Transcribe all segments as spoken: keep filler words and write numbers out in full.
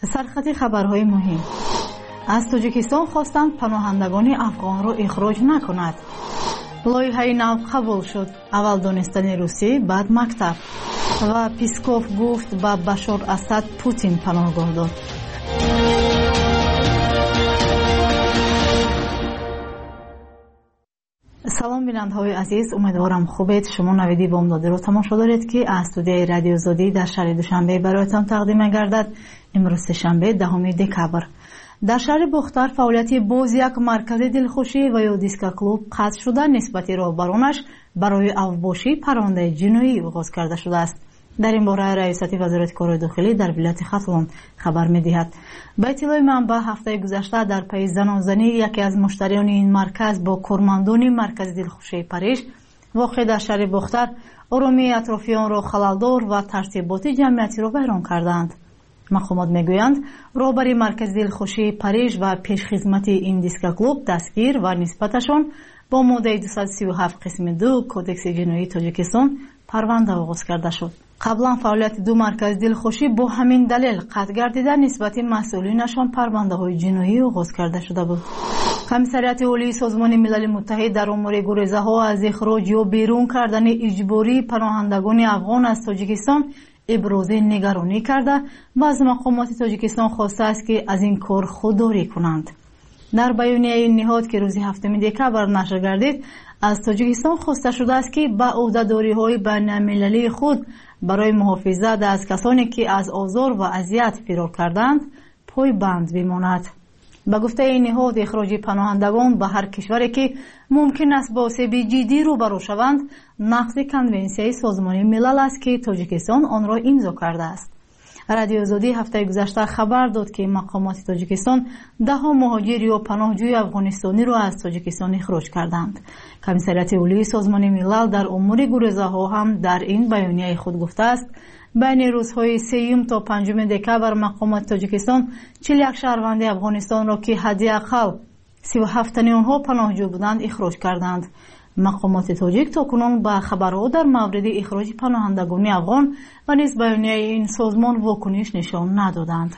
سرخط خبرهای مهم. از تاجیکستان خواستند پناهندگان افغان را اخراج نکند. لایحه نو قبول شد. اول دانستن روسی، بعد مکتب. و پیسکوف گفت به بشار اسد پوتین پناهگاه داد. سلام بینندگان عزیز، امیدوارم خوبید. شما نویدی بامدادی رو تماشا دارید که از استودیوی رادیو زودی در شهر دوشنبه برایتان تقدیم می‌گردد. امروز شنبه دهم دکبر. در شهر بختر فعالیت باز یک مرکز دلخوشی و یا دیسکو کلوب قطع شده نسبت راهبرانش برای اوباشی پرونده جنایی آغاز کرده شده است. در این باره رئیست وزارت کار داخلی در ولایت ختلان خبر می‌دهد. به اطلاع منبع هفته گذشته در پی زنازنی یکی از مشتریان این مرکز با کارمندان مرکز دلخوشی پاریژ واقع در شهر بختر آرامی اطرافیان را خلل‌دار و ترتیبات جمعیتی را ویران کردند. مقامات میگویند راهبر مرکز دلخوشی پاریژ و پیشخدمت این دیسکو کلوب دستگیر و نسبتشان با ماده دویست و سی و هفت قسم دو کودکس جنایی تاجیکستان پرونده آغاز کرده شد. قبلا فعالیت دو مرکز دلخوشی با همین دلیل قطع گردیده نسبت مسئولینشان پرونده های جنایی آغاز کرده شده بود. کمیسریت عالی سازمان ملل متحد در امور گریزه ها از اخراج یا بیرون کردن اجباری پناهندگان افغان از تاجیکستان ابراز نگرانی کرده و از مقامات تاجیکستان خواسته است که از این کار خودداری کنند. در بیانیه این نهاد که روز هفتم دکبر نشر گردید، از تاجیکستان خواسته شده است که به عهده‌داری‌های بین‌المللی خود برای محافظت از کسانی که از آزار و اذیت فرار کردند پایبند بماند. به گفته این نهاد، اخراج پناهندگان به هر کشوری که ممکن است با آسیب جدی روبرو شوند نقض کنونسیون سازمان ملل است که تاجیکستان آن را امضا کرده است. رادیو زودی هفته گذشته خبر داد که مقامات تاجیکستان ده ها مهاجر یا پناهجوی افغانستانی را از تاجیکستان اخراج کردند. کمیسریت عالی سازمان ملل در امور گریزه ها هم در این بیانیه خود گفته است بین روزهای سوم تا پنجم دکبر مقامات تاجیکستان چهل و یک شهروند افغانستان را که حداقل سی و هفت تن آنها پناهجو بودند اخراج کردند. مقامات تاجیک تاکنون به خبرها در مورد اخراج پناهندگان افغان و نیز بیانیه این سازمان واکنش نشان ندادند.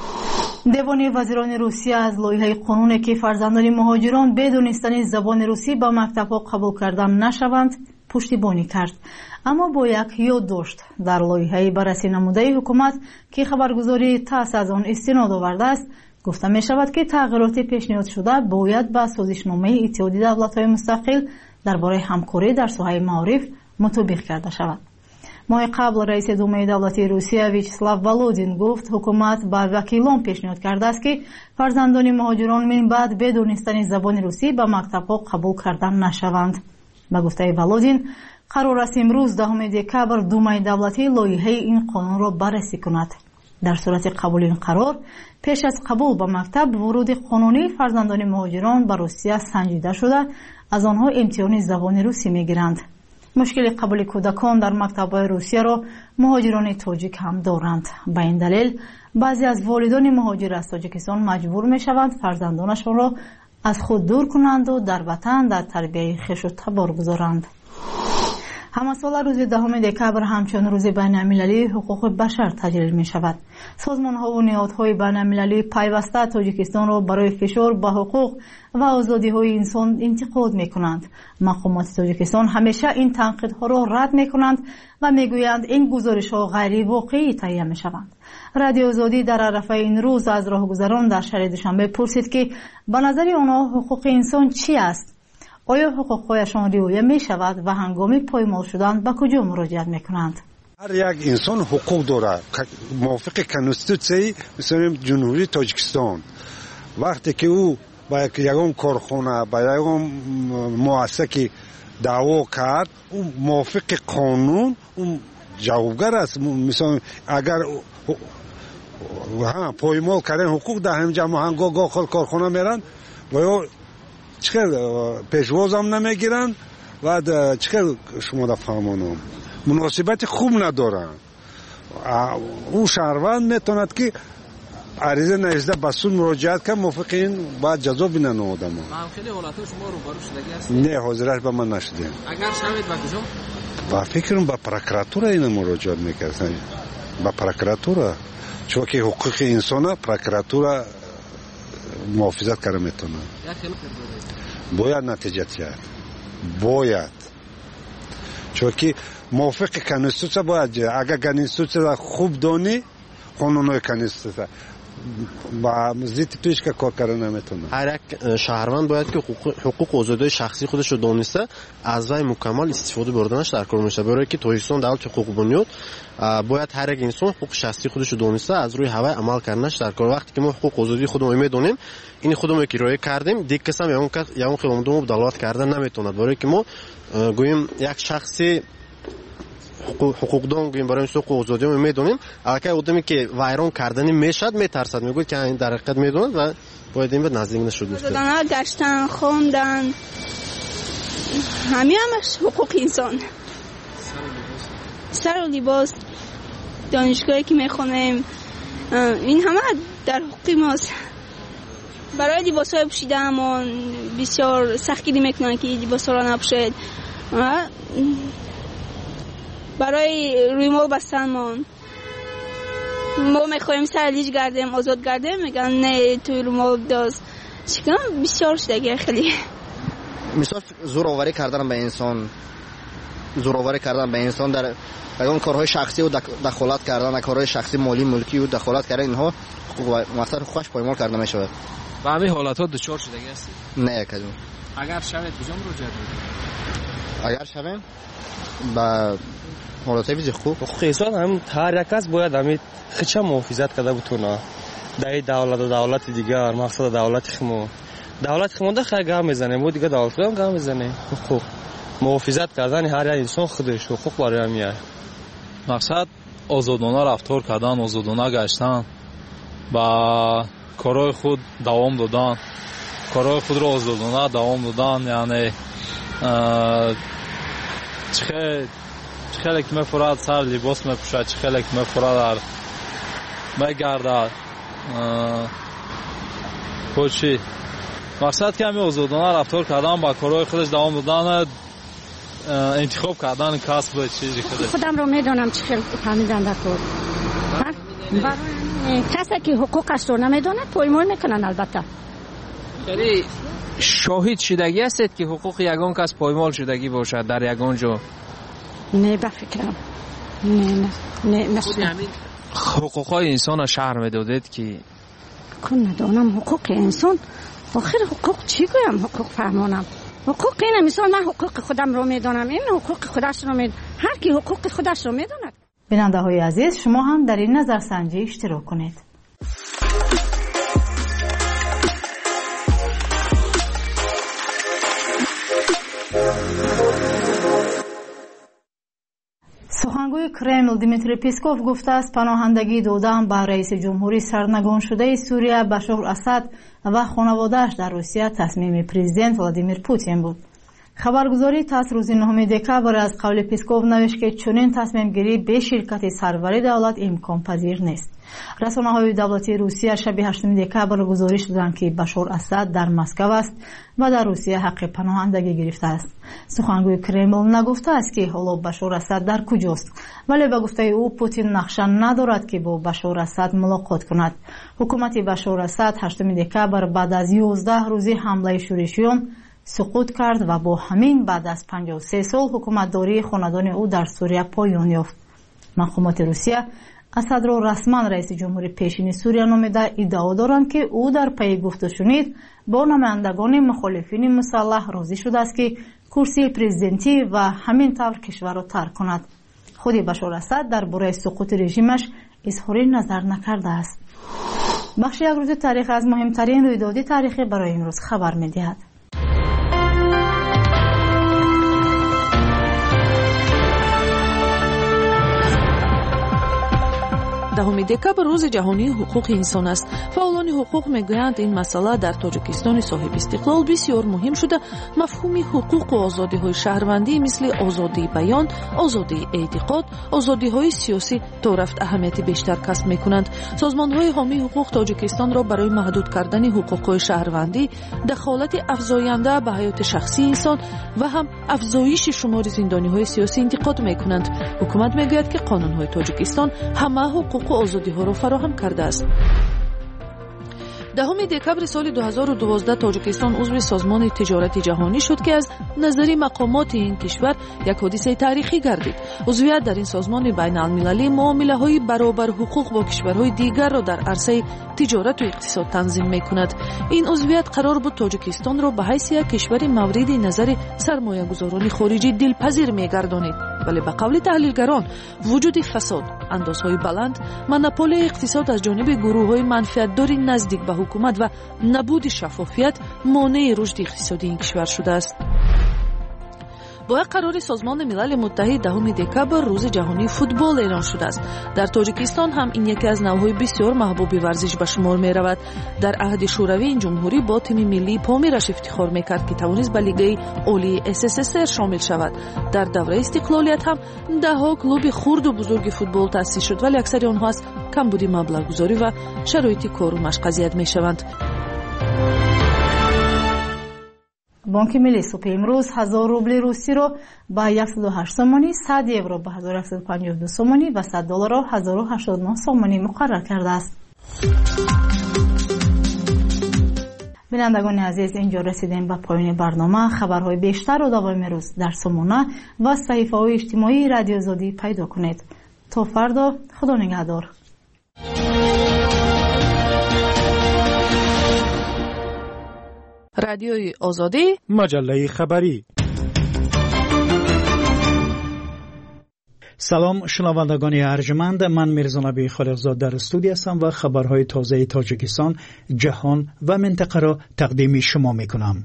دیوان وزیران روسیه از لایحه قانونی که فرزندان مهاجران بدون دانستن زبان روسی به مکتب‌ها قبول کردن نشوند پشتیبانی کرد. اما با یک یادداشت در لایحه بررسی نموده حکومت که خبرگزاری تاس از آن استناد آورده است گفته می شود که تغییرات پیشنهاد شده باید به سازشنامه اتحادیه دولت‌های مستقل درباره همکاری در ساحه معارف مطابق کرده شود. ماه قبل رئیس دومه دولتی روسیه ویاچسلاو ولودین گفت حکومت به وکیلان پیشنهاد کرده است که فرزندان مهاجران من بعد بدون دانستن زبان روسی به مکتب‌ها قبول کردن نشوند. به گفته ولودین قرار است امروز دهم دکبر دومه دولتی لایحه این قانون را بررسی کند. در صورت قبول این قرار پیش از قبول به مکتب ورود قانونی فرزندان مهاجران به روسیه سنجیده شده از آنها امتحان زبان روسی میگیرند. مشکل قبول کودکان در مکتب‌های روسیه را مهاجران تاجیک هم دارند. به این دلیل بعضی از والدان مهاجر از تاجیکستان مجبور میشوند فرزندانشان را از خود دور کنند و در وطن در تربیت خویش و تبار گذارند. همه سال روز دهم دکبر همچون روز بین المللی حقوق بشر تجلیل می شود. سازمان ها و نهادهای بین المللی پیوسته تاجیکستان را برای فشار به حقوق و آزادی های انسان انتقاد می کنند. مقامات تاجیکستان همیشه این تنقیدها را رد می کنند و می گویند این گزارش ها غیر واقعی تهیه می شوند. رادیو آزادی در عرفه این روز از راهگذران در شهر دوشنبه پرسید که به نظر آنها حقوق انسان چی است؟ آیا حقوقهایشان رعایت می شود و هنگام پایمال شدن به کجا مراجعت می کنند؟ هر یک انسان حقوق دارد موافق کنستیتوسیای مثلا جمهوری تاجیکستان. وقتی که او با یگان کارخانه با یگان مؤسسه دعوا کرد او موافق قانون اون جوابگر است. مثلا اگر ها پایمال کردن حقوق در همینجا هنگام گاه کارخانه میرن و چکر پیشواز هم نمیگیرن و چکر شما دا فهمانم مناسبت خوب ندارن. اون شهروند میتوند که عریضه نهزده بسون مراجعت کنه موافق این باید جزا بینن آدم ها. خیلی حالات شما رو برو شدگی هستید؟ نه حاضرش به من نشدیم. اگر شوید با کجا؟ با فکرم با پروکراتور این مراجعت میکردن. با پروکراتور چون که حقوق انسان پروکراتور محافظت کرده میتونه. باید نتیجه گیرد. باید. چون که موافق کنستیتوسیا باید جه. اگر کنستیتوسیا خوب دانی قانونهای کنستیتوسیا با ضد پیش که کار کردن نمیتونه. هر یک شهروند باید که حقوق حقوق و آزادی شخصی خودش رو دونسته از وی مکمل استفاده بردنش در کار میشه. برای که تویستان دولت حقوق بنیاد باید هر یک انسان حقوق شخصی خودش رو دونسته از روی هوای عمل کردنش در کار. وقتی که ما حقوق و آزادی خودمون میدونیم این خودمون که رعایت کردیم دیگه کس هم یا اون کس یا اون خودمون دولت کردن نمیتونه. برای که ما گوییم یک شخصی حقوق دون گوییم برای حقوق و آزادی ما میدونیم اگر آدمی که ویران کردنی میشد میترسد میگه که این در حقیقت میدونه و باید این به نزدیک نشد. آزادانه گشتن خوندن همین همش حقوق انسان. سر و لباس دانشگاهی که میخونیم این همه در حقوق ماست. برای لباس های پوشیدن بسیار سختی میکنن که لباس ها را نپوشید. برای روی مال بستن ما ما میخوایم سر لیج گردیم آزاد گردیم میگن نه توی رو مال داز چیکار بسیار شده خیلی. مثلا زوراوری کردن به انسان زوراوری کردن به انسان در اون کارهای شخصی و دخالت کردن کارهای شخصی مالی ملکی و دخالت کردن اینها مثلا خوش پایمال کرده میشود. و همین حالات ها دچار شدگی هستید؟ نه کدوم. اگر شوید کجا مراجعه کنید؟ اگر شویم با حالات ویژه خوب حقوق انسان هم هر یک کس باید همین خچه محافظت کرده بتونه. در دولت و دولت دیگر مقصد دولت خمو دولت خمو ده خیلی گام میزنه مو دیگه دولت هم گام میزنه. حقوق محافظت کردن هر یک انسان خودش حقوق برای میاره. مقصد آزادانه رفتار کردن، آزادانه گشتن، با کارهای خود دوام دادن، کارهای خود رو آزادانه دوام دادن. یعنی چه خیلی که میفراد سر لباس میپوشد، چه خیلی که میفراد میگردد پوچی. مقصد که همین آزادانه رفتار کردن با کارهای خودش دوام دادن، انتخاب کردن کسب چیزی خودش. خودم رو میدونم چه خیلی فهمیدن در کار. کسی که حقوقش رو نمیدونه پایمال میکنن. البته خیلی شاهد شدگی هستید که حقوق یگان کس پایمال شدگی باشد در یگان جا؟ نه بفکرم نه نه نه خودی همین حقوق های انسان را شهر میدادید که کن ندانم حقوق انسان آخر حقوق چی گویم حقوق فهمانم حقوق اینه. مثال من حقوق خودم رو میدونم این حقوق خودش رو میدونم. هر کی حقوق خودش رو میدونه. بیننده های عزیز شما هم در این نظرسنجی اشتراک کنید. سخنگوی کرمل دیمیتری پیسکوف گفته است پناهندگی دادن به رئیس جمهوری سرنگون شده سوریه بشار اسد و خانواده‌اش در روسیه تصمیم پرزیدنت ولادیمیر پوتین بود. خبرگزاری تاس روز نهم دکبر از قول پیسکوف نوشت که چنین تصمیم گیری به شرکت سروری دولت امکان پذیر نیست. رسانه‌های دولتی روسیه شب هشتم دکبر گزارش دادند که بشار اسد در مسکو است و در روسیه حق پناهندگی گرفته است. سخنگوی کرمل نگفته است که حالا بشار اسد در کجاست، ولی به گفته او پوتین نقشه ندارد که با بشار اسد ملاقات کند. حکومت بشار اسد هشتم دکبر بعد از یازده روزی حمله شورشیان سقوط کرد و با همین بعد از پنجاه و سه سال حکومتداری خاندان او در سوریه پایان یافت. مقامات روسیه اسد را رسما رئیس جمهوری پیشین سوریه نامیده ادعا دارند که او در پی گفت و شنید با نمایندگان مخالفین مسلح راضی شده است که کرسی پرزیدنتی و همین طور کشور را ترک کند. خود بشار اسد درباره سقوط رژیمش اظهار نظر نکرده است. بخش یک روز تاریخ از مهمترین رویدادهای تاریخی برای امروز خبر می‌دهد. دهم دکبر روز جهانی حقوق انسان است. فعالان حقوق میگویند این مسئله در تاجیکستان صاحب استقلال بسیار مهم شده. مفهوم حقوق و آزادی های شهروندی مثل آزادی بیان، آزادی اعتقاد، آزادی های سیاسی تا رفت اهمیت بیشتر کسب میکنند. سازمان های حامی حقوق تاجیکستان را برای محدود کردن حقوق های شهروندی، دخالت افزاینده به حیات شخصی انسان و هم افزایش شمار زندانی های سیاسی انتقاد میکنند. حکومت میگوید که قانون های تاجیکستان همه حقوق حقوق و آزادی‌ها را فراهم کرده است. دهم دکبر سال دو هزار و دوازده تاجیکستان عضو سازمان تجارت جهانی شد که از نظر مقامات این کشور یک حادثه تاریخی گردید. عضویت در این سازمان بین المللی معامله‌های برابر حقوق با کشورهای دیگر را در عرصه تجارت و اقتصاد تنظیم می‌کند. این عضویت قرار بود تاجیکستان را به حیث یک کشور مورد نظر سرمایه‌گذاران خارجی دلپذیر می‌گردانید، ولی به قول تحلیلگران وجود فساد، اندازهای بلند، مونوپولی اقتصاد از جانب گروه‌های منفعت‌دار نزدیک به حکومت و نبود شفافیت مانع رشد اقتصادی این کشور شده است. با قرار سازمان ملل متحد دهم دکبر روز جهانی فوتبال اعلان شده است. در تاجیکستان هم این یکی از نوع‌های بسیار محبوب ورزش به شمار می‌رود. در عهد شوروی این جمهوری با تیم ملی پامیرش افتخار می‌کرد که توانست به لیگ عالی اس اس اس ار شامل شود. در دوره استقلالیت هم ده‌ها کلوب خرد و بزرگ فوتبال تأسیس شد، ولی اکثر آنها از کمبود مبلغ‌گذاری و شرایط کار و مشق اذیت می‌شوند. بانک ملی صبح امروز هزار روبل روسی را به صد و هشت سومانی، صد یورو به هزار و صد و پنجاه و دو سومانی و صد دلار را هزار و هشتاد و نه سومانی مقرر کرده است. بینندگان عزیز، اینجا رسیدیم به پایان برنامه. خبرهای بیشتر را دوام روز در سامانه و صحیفه‌های اجتماعی رادیو آزادی پیدا کنید. تا فردا، خدا نگهدار. رادیوی آزادی، مجله خبری. سلام شنوندگان ارجمند، من میرزا نبی خالقزاد در استودیو هستم و خبرهای تازه تاجیکستان، جهان و منطقه را تقدیم شما میکنم.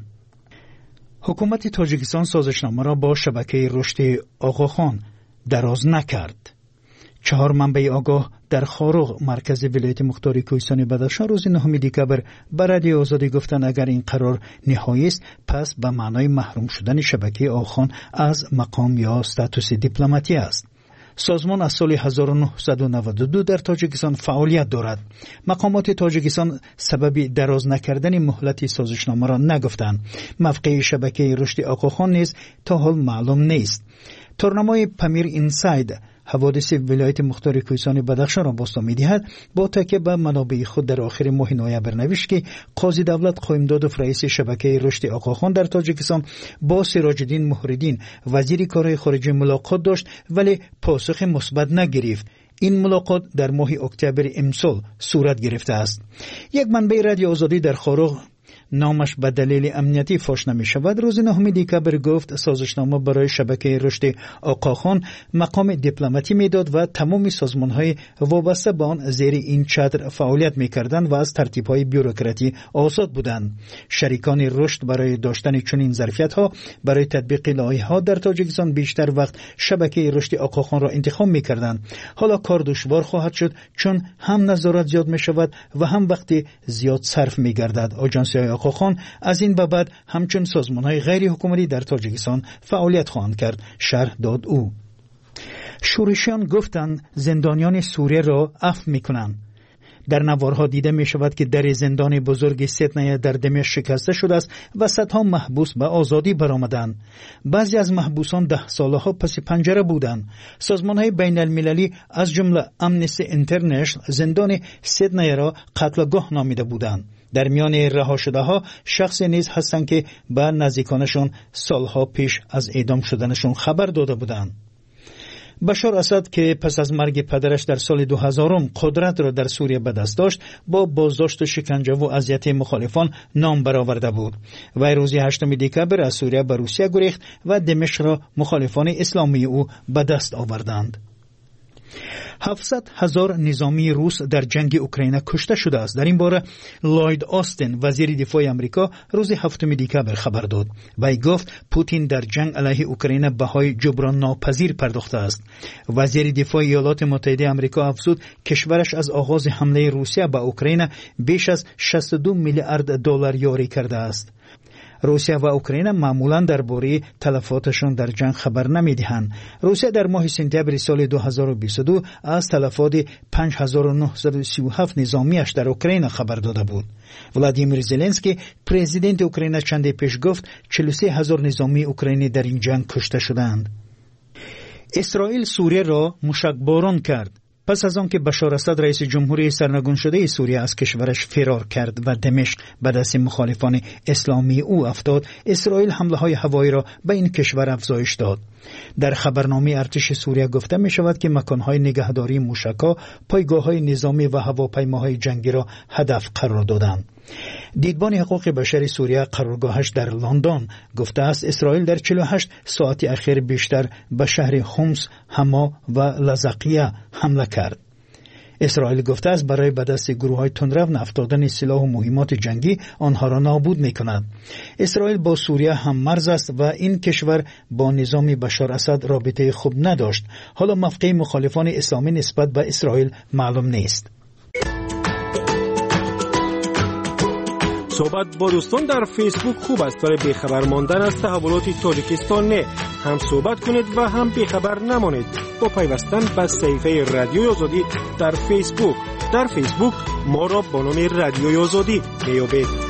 حکومت تاجیکستان سازشنامه را با شبکه رشد آقاخان دراز نکرد. چهار منبع آگاه در خاروغ مرکز ولایت مختار کوهستان بدخشان روز نهم دکبر به رادیو آزادی گفتند اگر این قرار نهایی است پس به معنای محروم شدن شبکه آقاخان از مقام یا استاتوس دیپلماتی است. سازمان از سال هزار و نهصد و نود و دو در تاجیکستان فعالیت دارد. مقامات تاجیکستان سبب دراز نکردن مهلت سازشنامه را نگفتند. موقع شبکه رشد آقاخان نیز تا حال معلوم نیست. تورنمای پامیر اینساید حوادث ولایت مختار کوهستان بدخشان را باستا می‌دهد. با تکیه به منابع خود در آخر ماه نوامبر نوشت که قاضی دولت قائمدادوف رئیس شبکه رشد آقاخان در تاجیکستان با سراج الدین مهردین وزیر کارهای خارجه ملاقات داشت ولی پاسخ مثبت نگرفت. این ملاقات در ماه اکتبر امسال صورت گرفته است. یک منبع رادیو آزادی در خاروغ نامش به دلیل امنیتی فاش نمی شود روز نهم دکبر گفت سازشنامه برای شبکه رشد آقاخان مقام دیپلماتی میداد و تمام سازمان های وابسته به آن زیر این چتر فعالیت میکردند و از ترتیب های بیوروکراتی آزاد بودند. شریکان رشد برای داشتن چنین ظرفیت ها برای تطبیق لایحه ها در تاجیکستان بیشتر وقت شبکه رشد آقاخان را انتخاب میکردند. حالا کار دشوار خواهد شد چون هم نظارت زیاد می شود و هم وقتی زیاد صرف می گردد. آژانسی های آقاخان از این به بعد همچون سازمان های غیر حکومتی در تاجیکستان فعالیت خواهند کرد، شرح داد او. شورشیان گفتند زندانیان سوریه را عفو می کنند. در نوارها دیده می شود که در زندان بزرگ سیدنیه در دمشق شکسته شده است و صدها محبوس به آزادی برآمدند. بعضی از محبوسان ده ساله ها پس پنجره بودند. سازمان های بین المللی از جمله امنستی اینترنشنال زندان سیدنیه را قتلگاه نامیده بودند. در میان رها شده ها شخص نیز هستند که به نزدیکانشون سالها پیش از اعدام شدنشون خبر داده بودند. بشار اسد که پس از مرگ پدرش در سال دو هزار قدرت را در سوریه به دست داشت با بازداشت و شکنجه و اذیت مخالفان نام برآورده بود. وی روز هشتم دکبر از سوریه به روسیه گریخت و دمشق را مخالفان اسلامی او به دست آوردند. هفتصد هزار نظامی روس در جنگ اوکراین کشته شده است. در این باره لوید آستین وزیر دفاع آمریکا روز هفتم دکبر خبر داد. وی گفت پوتین در جنگ علیه اوکراین بهای جبران ناپذیر پرداخته است. وزیر دفاع ایالات متحده آمریکا افزود کشورش از آغاز حمله روسیه به اوکراین بیش از شصت و دو میلیارد دلار یاری کرده است. روسیه و اوکراین معمولا درباره تلفاتشان در جنگ خبر نمیدهند. روسیه در ماه سپتامبر سال دو هزار و بیست و دو از تلفات پنج هزار و نهصد و سی و هفت نظامیش در اوکراین خبر داده بود. ولادیمیر زلنسکی پرزیدنت اوکراین چند پیش گفت چهل و سه هزار نظامی اوکراینی در این جنگ کشته شدند. اسرائیل سوریه را موشکباران کرد. پس از آنکه بشار اسد رئیس جمهوری سرنگون شده سوریه از کشورش فرار کرد و دمشق به دست مخالفان اسلامی او افتاد، اسرائیل حمله های هوایی را به این کشور افزایش داد. در خبرنامه ارتش سوریه گفته می شود که مکانهای نگهداری موشک‌ها، پایگاه‌های نظامی و هواپیماهای جنگی را هدف قرار دادند. دیدبان حقوق بشر سوریه قرارگاهش در لندن گفته است اسرائیل در چهل و هشت ساعت اخیر بیشتر به شهر حمص، حما و لزقیه حمله کرد. اسرائیل گفته است برای به دست گروه‌های تندرو افتادن سلاح و مهمات جنگی آنها را نابود می‌کند. اسرائیل با سوریه هم مرز است و این کشور با نظام بشار اسد رابطه خوب نداشت. حالا موقع مخالفان اسلامی نسبت به اسرائیل معلوم نیست. صحبت با دوستان در فیسبوک خوب است، برای بیخبر ماندن از تحولات تاجیکستان نه. هم صحبت کنید و هم بیخبر نمانید با پیوستن به صفحه رادیوی آزادی در فیسبوک. در فیسبوک ما را با نام رادیوی آزادی میابید.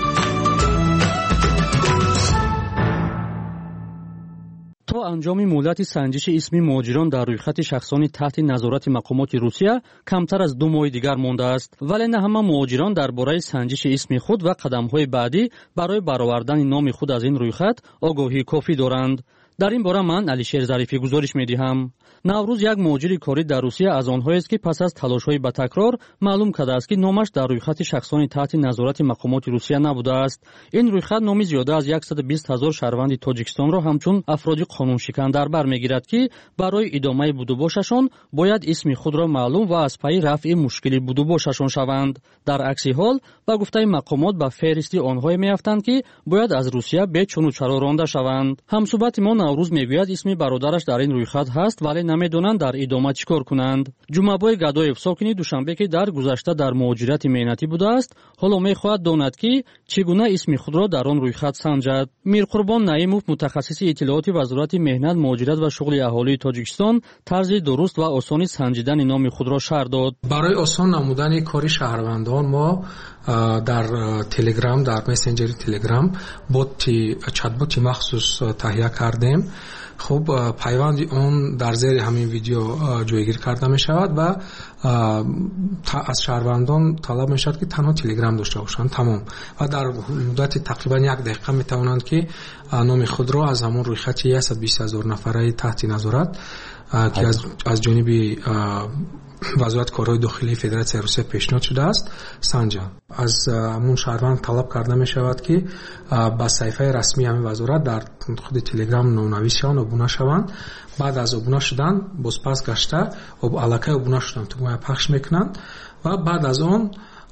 تا انجام مهلت سنجش اسمی مهاجران در رویخط شخصانی تحت نظارت مقامات روسیه کمتر از دو ماه دیگر مانده است، ولی نه همه مهاجران درباره سنجش اسم خود و قدم‌های بعدی برای برآوردن نام خود از این رویخط آگاهی کافی دارند. در این باره من علیشیر ظریفی گزارش می‌دهم. نوروز یک مهاجر کاری در روسیه از آنهایی است که پس از تلاش‌های به تکرار معلوم کرده است که نامش در رویخط شخصانی تحت نظارت مقامات روسیه نبوده است. این رویخط نامی زیاده از صد و بیست هزار شهروند تاجیکستان را همچون افرادی قانون شکن در بر می‌گیرد که برای ادامه بودوباششان باید اسم خود را معلوم و از پی رفع مشکلی بودوباششان شوند. در عکس حال با گفته مقامات به فهرستی آنهایی می‌افتند که باید از روسیه به چون و چرا رانده شوند. همصحبت ما نوروز میگوید اسم برادرش در این رویخط هست ولی نمیدونند در ادامه چیکار کنند. جمعه‌بای گدایف ساکنی دوشنبه که در گذشته در مهاجرت مهنتی بوده است، حالا میخواهد داند که چگونه اسم خود را در آن رویخط سنجد. میرقربان نعیموف متخصص اطلاعات وزارت مهنت، مهاجرت و شغل اهالی تاجیکستان طرز درست و آسان سنجیدن نام خود را شرح داد. برای آسان نمودن کار شهروندان ما در تلگرام، در مسنجر تلگرام بوت چت بوت مخصوص تهیه کردیم. خب پیوند اون در زیر همین ویدیو جایگیر کرده می شود و از شهروندان طلب می شود که تنها تلگرام داشته باشند تمام، و در مدت تقریبا یک دقیقه می توانند که نام خود را از همون رویخط صد و بیست هزار نفره تحت نظارت که از از جانب وزارت کارهای داخلی فدراسیون روسیه پیشنهاد شده است سنجان. از همون شهروند طلب کرده می شود که با صفحه رسمی همین وزارت در خود تلگرام نونویس شوند، ابونه شوند. بعد از ابونه شدن باز پس گشته اب علاقه ابونه شدن تو ما پخش میکنند و بعد از اون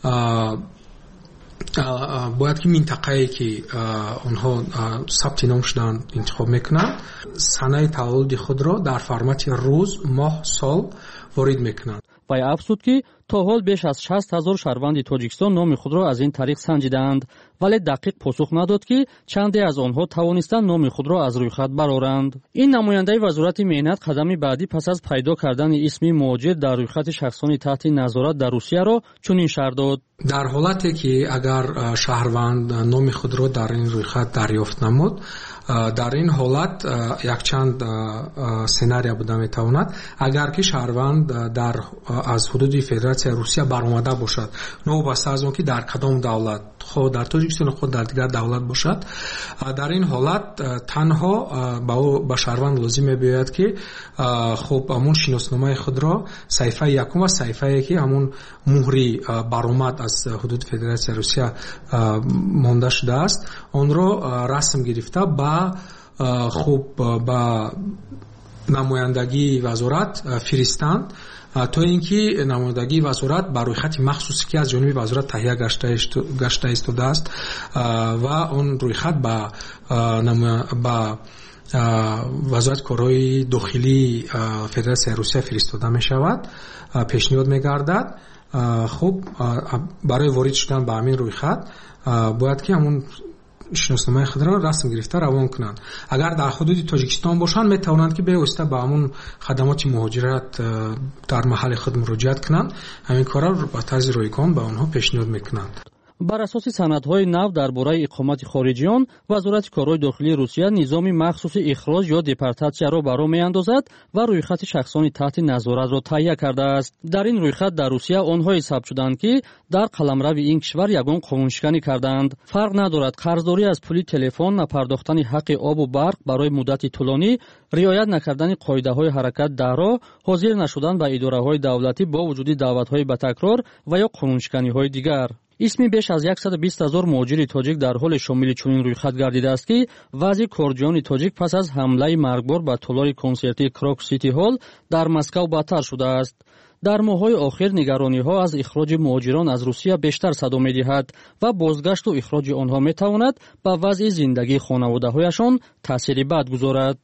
باید که منطقه‌ای که اونها ثبت نام شدن انتخاب میکنند، سنه تولد خود را در فرمت روز، ماه، سال وارد میکنند. و افزود که تا حال بیش از شصت هزار شهروند تاجیکستان نام خود را از این طریق سنجیدند، ولی دقیق پاسخ نداد که چندی از آنها توانستند نام خود را از رویخط برآورند. این نماینده وزارت مهنت قدم بعدی پس از پیدا کردن اسم مهاجر در رویخط شخصانی تحت نظارت در روسیه را چنین شرح داد: در حالتی که اگر شهروند نام خود را در این رویخط دریافت نمود، در این حالت یک چند سناریو بوده میتواند. اگر که شهروند در از حدود فدراسیون روسیه برآمده باشد، نوبسته از اون که در کدام دولت، خود در تاجیکستان خود در دیگر دولت باشد، در این حالت تنها با شهروند لازم میباید که خب همون شناسنامه خود را صفحه یکم و صفحه که همون مهری برآمد از حدود فدراسیون روسیه مانده شده است، آن را رسم گرفته با خوب با نمایندگی وزارت فرستند تا اینکه نمایندگی وزارت بر روی خط مخصوصی که از جانب وزارت تهیه گشته ایستاده است و اون روی خط با با وزارت کارهای داخلی فدراسیون روسیه فرستاده می شود، پیشنهاد می گردد. خب برای وارد شدن به همین روی خط باید که همون شناسنامه خود را رسم گرفته روان کنند. اگر در حدود تاجیکستان باشند می توانند که به واسطه به همون خدمات مهاجرت در محل خود مراجعت کنند. همین کارا رو با طرز رایگان به آنها پیشنهاد میکنند. بر اساس سندهای نو درباره اقامت خارجیان، وزارت کارهای داخلی روسیه نظام مخصوص اخراج یا دپورتاسیا را برآ میاندازد و رویخط شخصان تحت نظارت را تهیه کرده است. در این رویخط در روسیه آنها ثبت شدند که در قلمرو این کشور یگان قانونشکنی کردند. فرق ندارد قرضداری از پول تلفن، نپرداختن حق آب و برق برای مدت طولانی، رعایت نکردن قاعده‌های حرکت در راه، حاضر نشدن به اداره‌های دولتی با وجود دعوت‌های به تکرار و یا قانونشکنی‌های دیگر. اسمی بیش از صد و بیست هزار مهاجر تاجیک در حال شامل چنین رویخط گردیده است که وضع کارجویان تاجیک پس از حمله مرگبار به تالار کنسرتی کراک سیتی هال در مسکو بدتر شده است. در ماه‌های آخر نگرانی‌ها از اخراج مهاجران از روسیه بیشتر صدا می‌دهد و بازگشت و اخراج آنها می‌تواند به وضع زندگی خانواده‌هایشان تأثیری بد گذارد.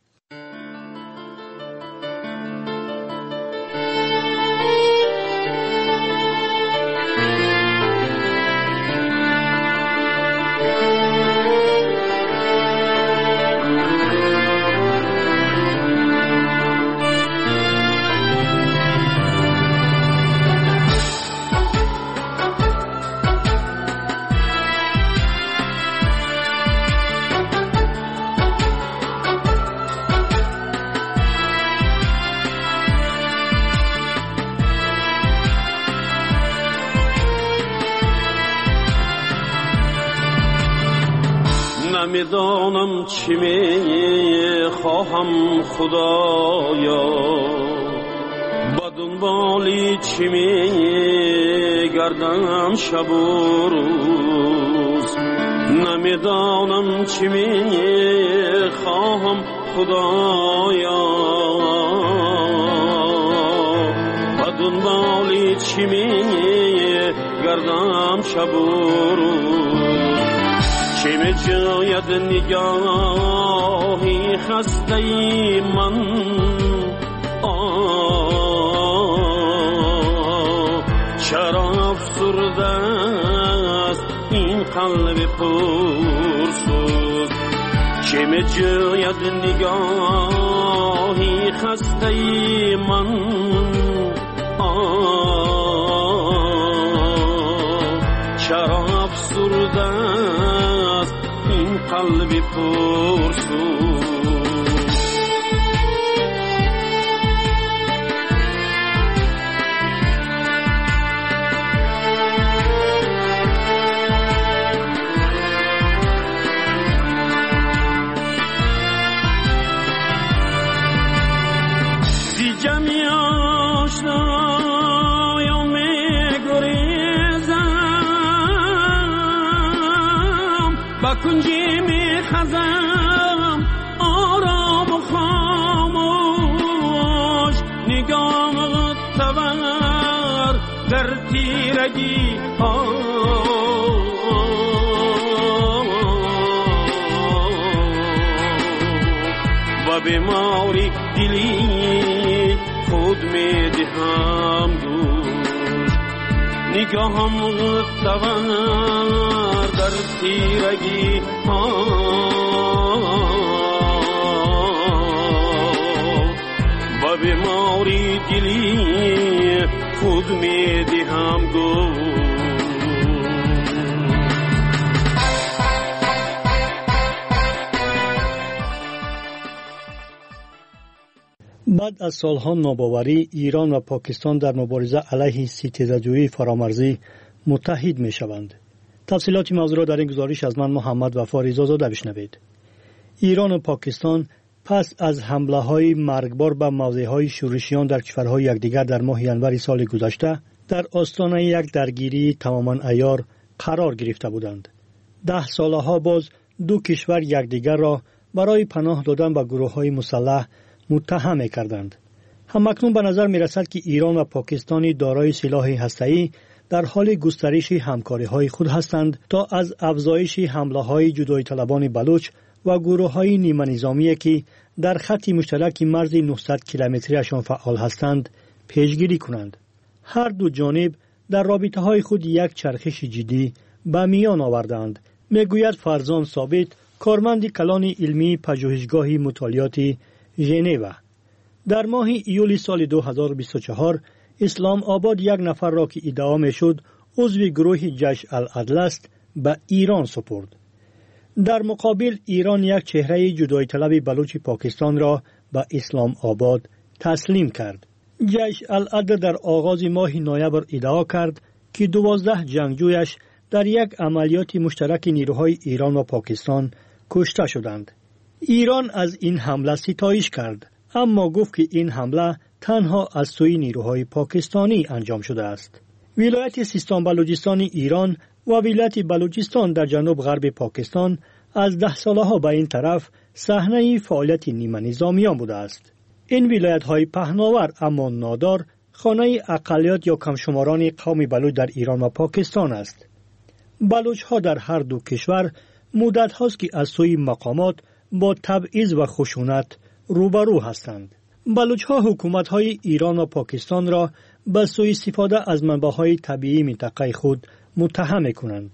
نمیدانم چی میخواهم خدایا، با دنبالی چی میگردم شب و روز. نمیدانم چی میخواهم خدایا، با دنبالی چی میگردم شب و روز. چه می جاید نگاهی خسته ای من، آه چرا افسرده است این قلب پرسوز. چه می جاید نگاهی خسته ای من، آه چرا افسرده است این قلب پرسوز. زی جمعی آشنایان می‌گریزم، با کنجی می‌خزم آرام و خاموش. نگام تور در تیرگی ها و بیماری دلی خود می‌دهم دوش. نگاهم تور در تیرگی ها و بیماری دلی خود می‌دهم دوش. بعد از سالها ناباوری، ایران و پاکستان در مبارزه علیه ستیزه‌جویی فرامرزی متحد می شوند. تفصیلات موضوع را در این گزارش از من محمد وفا رضازاده بشنوید. ایران و پاکستان پس از حمله های مرگبار به موضع های شورشیان در کشورهای یکدیگر در ماه ینور سال گذشته در آستانه یک درگیری تماما عیار قرار گرفته بودند. ده ساله ها باز دو کشور یکدیگر را برای پناه دادن به گروه های مسلح متهم کردند. همکنون به نظر می رسد که ایران و پاکستان دارای سلاح هسته‌ای در حال گسترش همکاری های خود هستند تا از افزایش حمله های جدایی طلبان بلوچ و گروه های نیمه نظامی که در خط مشترک مرز نهصد کیلومتریشان فعال هستند پیشگیری کنند. هر دو جانب در رابطه های خود یک چرخش جدی به میان آوردند. میگوید فرزان ثابت، کارمند کلان علمی پژوهشگاه مطالعات ژنو. در ماه ایول سال دو هزار و بیست و چهار اسلام آباد یک نفر را که ادعا می‌شد عضو گروه جیش العدل است به ایران سپرد. در مقابل ایران یک چهره جدایی طلب بلوچ پاکستان را به اسلام آباد تسلیم کرد. جیش العدل در آغاز ماه نوامبر ادعا کرد که دوازده جنگجویش در یک عملیات مشترک نیروهای ایران و پاکستان کشته شدند. ایران از این حمله ستایش کرد، اما گفت که این حمله تنها از سوی نیروهای پاکستانی انجام شده است. ولایت سیستان بلوچستان ایران و ولایت بلوچستان در جنوب غرب پاکستان از ده ساله ها به این طرف صحنه فعالیت نیمه نظامیان بوده است. این ولایت های پهناور اما نادار خانه اقلیت یا کمشماران قوم بلوچ در ایران و پاکستان است. بلوچ ها در هر دو کشور مدت هاست که از سوی مقامات با تبعیض و خشونت روبرو هستند. بلوچ ها حکومت های ایران و پاکستان را به سوء استفاده از منبع های طبیعی منطقه خود متهم کنند.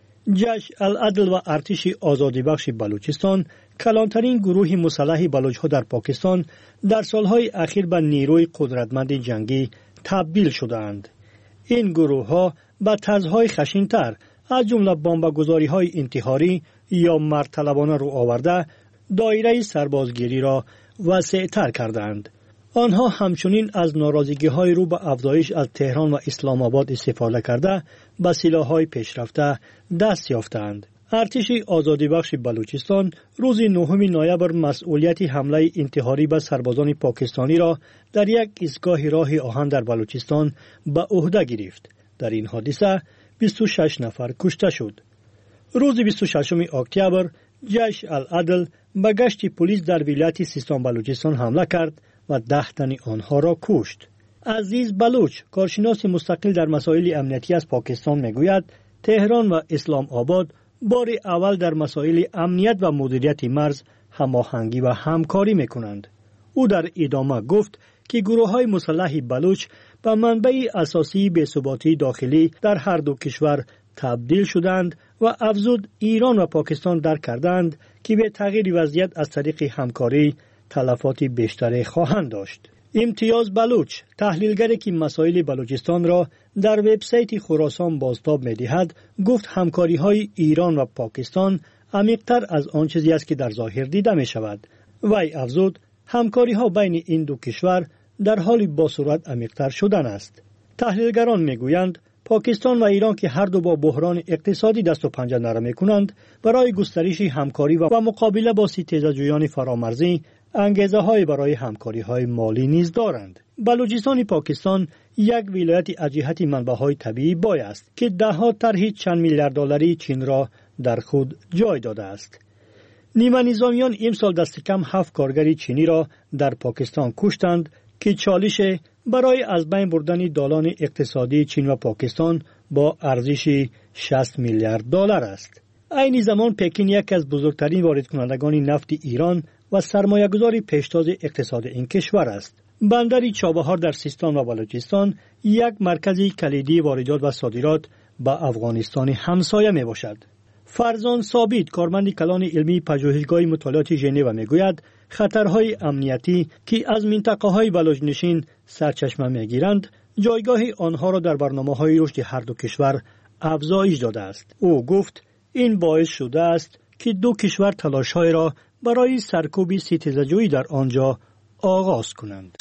جیش العدل و ارتش آزادی بخش بلوچستان کلانترین گروه مسلح بلوچ ها در پاکستان در سالهای اخیر به نیروی قدرتمند جنگی تبدیل شدند. این گروه ها به طرزهای خشن‌تر از جمله بمبگذاری های انتحاری یا مرد-طلبانه رو آورده دایره سربازگیری را وسیع‌تر کردند. آنها همچنین از ناراضگی های رو به افزایش از تهران و اسلام آباد استفاده کرده به سلاح‌های پیشرفته دست یافتند. ارتش آزادی بخش بلوچستان روز نهم نوامبر مسئولیت حمله انتحاری به سربازان پاکستانی را در یک ایستگاه راه آهن در بلوچستان به عهده گرفت. در این حادثه بیست و شش نفر کشته شد. روز بیست و ششم اکتبر جیش العدل به گشت پلیس در ولایت سیستان بلوچستان حمله کرد و ده تن آنها را کشت. عزیز بلوچ، کارشناس مستقل در مسائل امنیتی از پاکستان میگوید تهران و اسلام آباد بار اول در مسائل امنیت و مدیریت مرز هماهنگی و همکاری میکنند. او در ادامه گفت که گروه‌های مسلح بلوچ به منبع اساسی بی‌ثباتی داخلی در هر دو کشور تبدیل شدند و افزود ایران و پاکستان درک کردند که به تغییر وضعیت از طریق همکاری تلفات بیشتری خواهند داشت. امتیاز بلوچ، تحلیلگری که مسائل بلوچستان را در وبسایت خراسان بازتاب می‌دهد، گفت همکاری‌های ایران و پاکستان عمیق‌تر از آن چیزی است که در ظاهر دیده می‌شود. وی افزود همکاری‌ها بین این دو کشور در حال با سرعت عمیق‌تر شدن است. تحلیلگران می‌گویند پاکستان و ایران که هر دو با بحران اقتصادی دست و پنجه نرم می‌کنند، برای گسترش همکاری و مقابله با ستیزجویان فرامرزی انگیزه های برای همکاری های مالی نیز دارند. بلوچستان پاکستان یک ولایت از جهت منبع های طبیعی بای است که دهها طرح چند میلیارد دلاری چین را در خود جای داده است. نیمه نظامیان امسال دست کم هفت کارگر چینی را در پاکستان کشتند که چالش برای از بین بردن دالان اقتصادی چین و پاکستان با ارزش شصت میلیارد دلار است. عین زمان پکین یکی از بزرگترین وارد کنندگان نفت ایران و سرمایه‌گذاری پیشتاز اقتصاد این کشور است. بندر چابهار در سیستان و بلوچستان یک مرکزی کلیدی واردات و صادرات به افغانستان همسایه می باشد. فرزان ثابت، کارمند کلان علمی پژوهشگاه مطالعات ژنو میگوید خطرهای امنیتی که از منطقه‌های بلوچ‌نشین سرچشمه میگیرند، جایگاه آنها را در برنامه‌های رشد هر دو کشور افزایش داده است. او گفت این باعث شده است که دو کشور تلاش‌های را برای سرکوب ستیزجویی در آنجا آغاز کنند.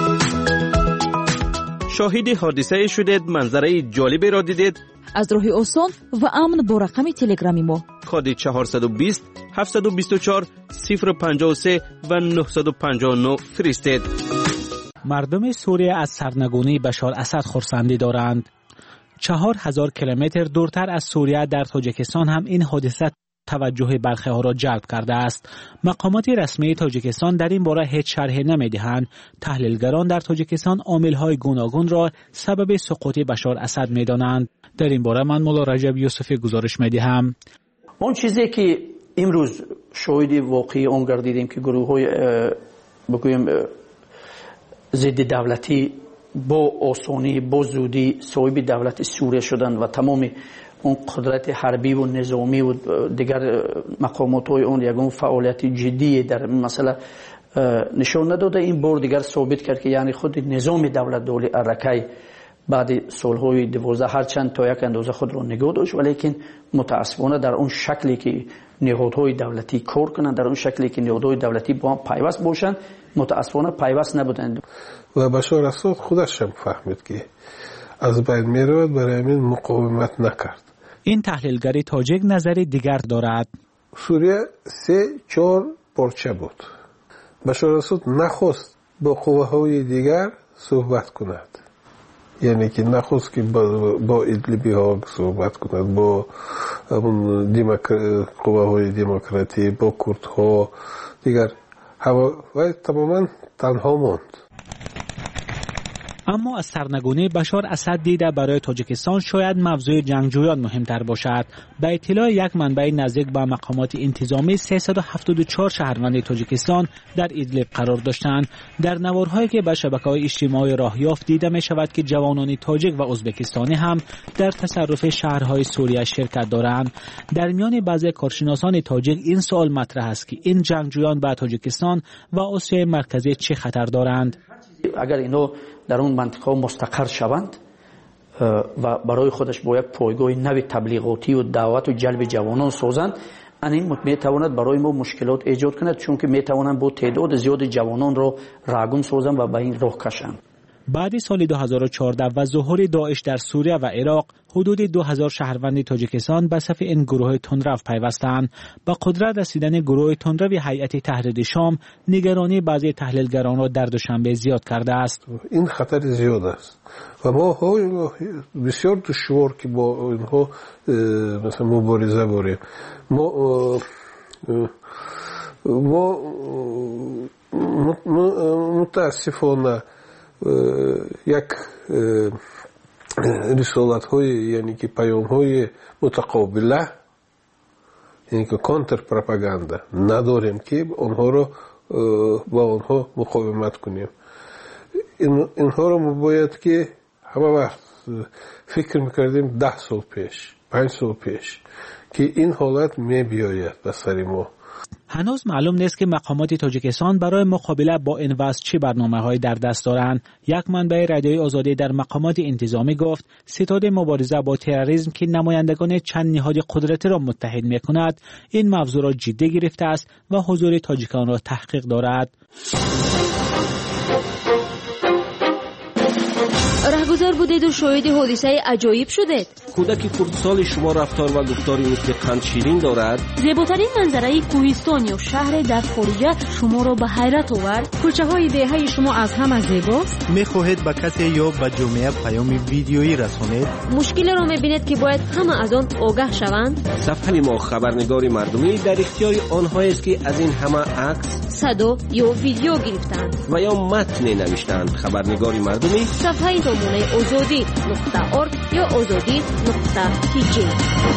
شاهد حادثه شدید، منظره جالبی را دیدید؟ از راه آسان و امن با رقم تلگرامی ما کد چهارصد و بیست هفتصد و بیست و چهار صفر پنجاه و سه و نهصد و پنجاه و نه فرستید. مردم سوریه از سرنگونی بشار اسد خرسندی دارند. چهار هزار کیلومتر دورتر از سوریه در تاجیکستان هم این حادثه توجه برخی ها را جلب کرده است. مقامات رسمی تاجیکستان در این باره هیچ شرحی نمی‌دهند. تحلیلگران در تاجیکستان عامل‌های گوناگون را سبب سقوط بشار اسد می‌دانند. در این باره من مولا رجب یوسفی گزارش می‌دهم. اون چیزی که امروز شاهد واقعی اون گردیدیم که گروه‌های بگویم ضد دولتی با آسانی با زودی صاحب دولت سوریه شدند و تمام اون قدرت حربی و نظامی و دیگر مقامات های اون یکون فعالیت جدی در مسئله نشان نداده. این بار دیگر ثابت کرد که یعنی خود نظام دولت دوله ارکای بعد سالهای دوازده هرچند تا یک اندازه خود را نگاه داشت، ولیکن متاسفانه در اون شکلی که نهادهای دولتی کار کنند، در اون شکلی که نهادهای دولتی با هم پیوست باشند، متاسفانه پیوست نبودند. و بشار اسد خودش هم فهمید که از بین میرود، برای همین مقاومت نکرد. این تحلیلگر تاجیک نظر دیگر دارد. سوریه سه چهار پارچه بود. بشار اسد نخواست با قوه های دیگر صحبت کند، یعنی که نخواست که با, با ادلیبی ها صحبت کند، با قوه های دموکراتی، با کرد ها دیگر، و تماما تنها ماند. اما از سرنگونی بشار اسد دیده برای تاجیکستان شاید موضوع جنگجویان مهمتر باشد. به اطلاع یک منبع نزدیک به مقامات انتظامی سیصد و هفتاد و چهار شهروند تاجیکستان در ادلب قرار داشتند. در نوارهایی که به شبکه‌های اجتماعی راه یافت دیده می شود که جوانان تاجیک و ازبکستانی هم در تصرف شهرهای سوریه شرکت دارند. در میان بعضی کارشناسان تاجیک این سوال مطرح است که این جنگجویان به تاجیکستان و آسیای مرکزی چه خطر دارند؟ اگر اینو در اون منطقه مستقر شوند و برای خودش با یک پایگاه نوی تبلیغاتی و دعوت و جلب جوانان سازند، این میتواند برای ما مشکلات ایجاد کند، چون که میتوانند با تعداد زیاد جوانان را راگون سازند و به این راه کشند. بعد سال دو هزار و چهارده و ظهور داعش در سوریه و عراق، حدود دو هزار شهروند تاجیکستان به صف این گروه تندرو پیوستند. با قدرت رسیدن گروه تندرو هیئت تحریر شام، نگرانی بعضی تحلیلگران را در دوشنبه زیاد کرده است. این خطر زیاد است و ما بسیار دشوار که با اینها مثلا مبارزه بریم. ما ما متاسفانه یک رسالت های، یعنی که پیام های متقابله، یعنی که کانتر پروپاگاندا نداریم که آنها را با آنها مقاومت کنیم. اینها را ما باید که همه وقت فکر میکردیم ده سال پیش، پنج سال پیش که این حالت می بیاید به سر ما. هنوز معلوم نیست که مقامات تاجیکستان برای مقابله با این وضع چه برنامه‌هایی در دست دارند. یک منبع رادیوی آزادی در مقامات انتظامی گفت ستاد مبارزه با تروریسم که نمایندگان چند نهاد قدرتی را متحد می‌کند، این موضوع را جدی گرفته است و حضور تاجیکان را تحقیق دارد. رهگذر بودید و شاهد حادثه عجایب شدید. کودک خردسال شما رفتار و گفتاری مثل قند شیرین دارد. زیباترین منظره کوهستان یا شهر در خارجه شما را به حیرت آورد. کوچه های دهه شما از همه زیباست. میخواهید به کسی یا به جامعه پیام ویدیویی رسانید؟ مشکل را میبینید که باید همه از آن آگاه شوند. صفحه ما خبرنگار مردمی در اختیار آنهایی است که از این همه عکس، صدا یا ویدیو گرفتند و یا متن نوشتند. خبرنگار مردمی صفحه سامانه آزادی نقطه ارگ یا آزادی نقطه تیجی.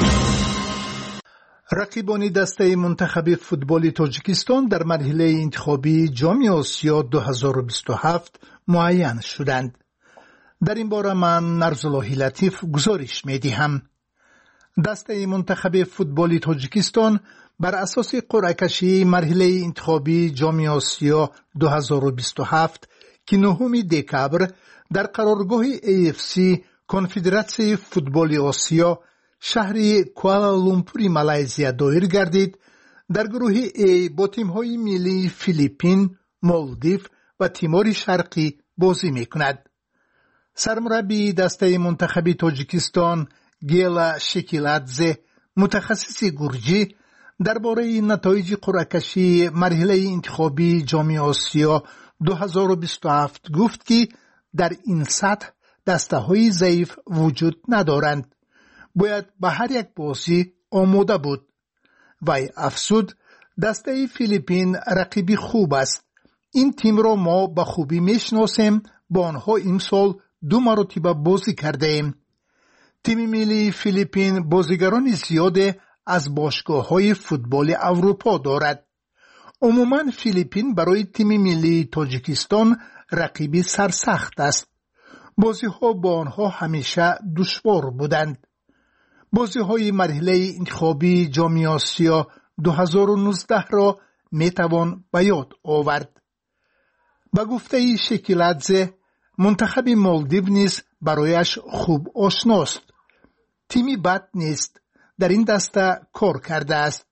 رقیبان دسته منتخب فوتبال تاجیکستان در مرحله انتخابی جام آسیا دو هزار و بیست و هفت معین شدند. در این باره من نرزالله لطیف گزارش می‌دهم. دسته منتخب فوتبال تاجیکستان بر اساس قرعه کشی مرحله انتخابی جام آسیا دو هزار و بیست و هفت که نهم دکبر در قرارگاه ای اف سی کنفدراسیون فوتبال آسیا شهر کوالالامپور مالزیا دایر گردید، در گروه ای با تیم‌های ملی فیلیپین، مالدیو و تیمور شرقی بازی می‌کند. سرمربی دسته منتخب تاجیکستان گیلا شکیلادزه، متخصص گرجی، درباره نتایج قرعه کشی مرحله انتخابی جام آسیا دو هزار و بیست و هفت گفت که در این سطح دسته های ضعیف وجود ندارند. باید به هر یک بازی آماده بود. وی افزود دسته فیلیپین رقیبی خوب است. این تیم را ما به خوبی میشناسیم، با آنها این سال دو مرتبه بازی کرده ایم. تیم ملی فیلیپین بازیگران زیاد از باشگاه های فوتبال اروپا دارد. عموما فیلیپین برای تیم ملی تاجیکستان رقیبی سرسخت است. بازی ها با آنها همیشه دشوار بودند. بازی های مرحله انتخابی جام آسیا دو هزار و نوزده را می توان به یاد آورد. با گفته شکیلادزه، منتخب مالدیو نیز برایش خوب آشناست. تیمی بد نیست، در این دسته کار کرده است.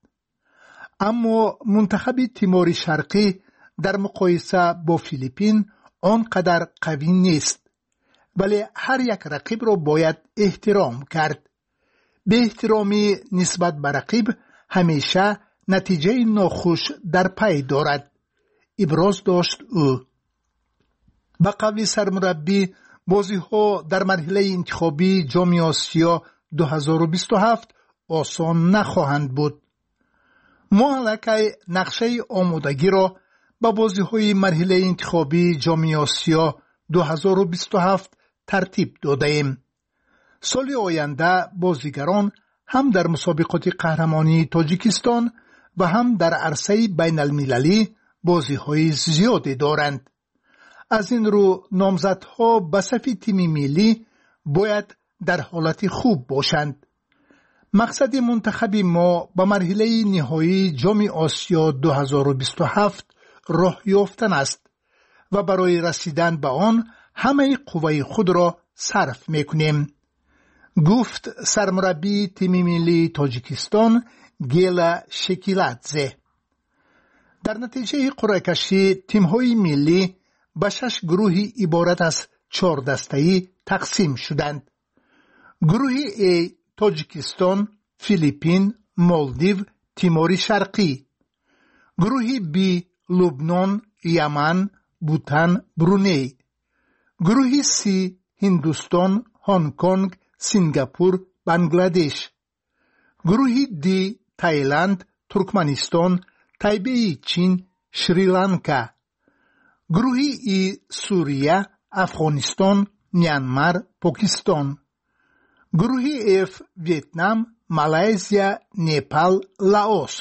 اما منتخب تیمور شرقی در مقایسه با فیلیپین آنقدر قوی نیست، ولی هر یک رقیب را باید احترام کرد. به احترامی نسبت به رقیب همیشه نتیجه ناخوش در پی دارد، ابراز داشت او. به قول سرمربی، بازی ها در مرحله انتخابی جام آسیا دو هزار و بیست و هفت آسان نخواهند بود. ما الکی نقشه آمادگی را با بازی های مرحله انتخابی جام آسیا دو هزار و بیست و هفت ترتیب داده ایم. سال آینده بازیگران هم در مسابقات قهرمانی تاجیکستان و هم در عرصه بین المللی بازی های زیادی دارند. از این رو نامزدها به صف تیم ملی باید در حالت خوب باشند. مقصد منتخب ما به مرحله نهایی جام آسیا دو هزار و بیست و هفت راه یافتن است و برای رسیدن به آن همه قوه خود را صرف میکنیم، گفت سرمربی تیم ملی تاجیکستان گیلا شکیلادزه. در نتیجه قرعه کشی تیم‌های ملی به شش گروهی عبارت از چهار دسته‌ای تقسیم شدند. گروه A تاجیکستان، فیلیپین، مالدیو، تیمور شرقی. گروه B لبنان، یمن، بوتان، برونی. گروه C هندوستان، هنگ کنگ، سنگاپور، بنگلادش. گروه D تایلند، ترکمنستان، تایبه چین، شریلانکا. گروه E سوریه، افغانستان، میانمار، پاکستان. گروه F ویتنام، مالایزیا، نیپال، لاوس.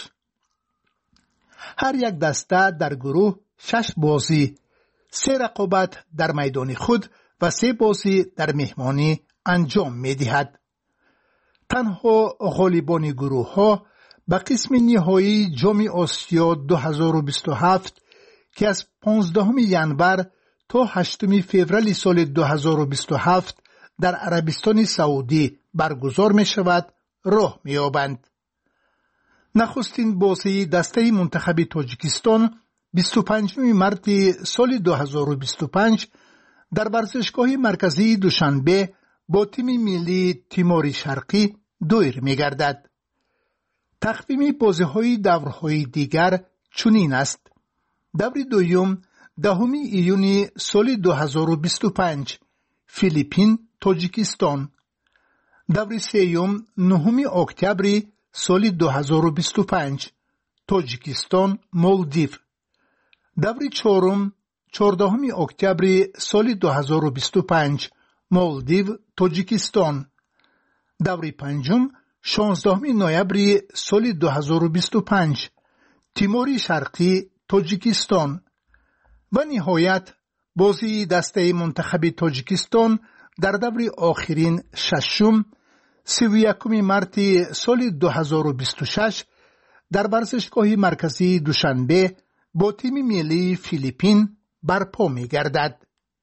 هر یک دسته در گروه شش بازی، سه رقابت در میدان خود و سه بازی در مهمانی انجام می دهد. تنها غالبان گروه ها به قسم نهایی جام آسیا دو هزار و بیست و هفت که از پانزدهم ژانویه تا هشتم فوریه سال دو هزار و بیست و هفت در عربستان سعودی برگزار می شود راه می یابند. نخستین بازی دسته منتخب تاجیکستان بیست و پنجم مارس سال دو هزار و بیست و پنج در ورزشگاه مرکزی دوشنبه با تیم ملی تیمور شرقی دایر می گردد. تقویم بازی‌های دورهای دیگر چنین است: دور دوم دهم ایون سال دو هزار و بیست و پنج فیلیپین تاجیکستان. دور سوم نهم اکتبر سال دو هزار و بیست و پنج تاجیکستان مالدیو. دور چهارم چهاردهم اکتبر سال دو هزار و بیست و پنج مالدیو تاجیکستان. دور پنجم شانزدهم نوامبر سال دو هزار و بیست و پنج تیمور شرقی تاجیکستان. و نهایت بازی دسته منتخب تاجیکستان در دور آخرین ششم سی و یکم مارس سال دو هزار و بیست و شش در ورزشگاه مرکزی دوشنبه با تیم ملی فیلیپین برپا می گردد.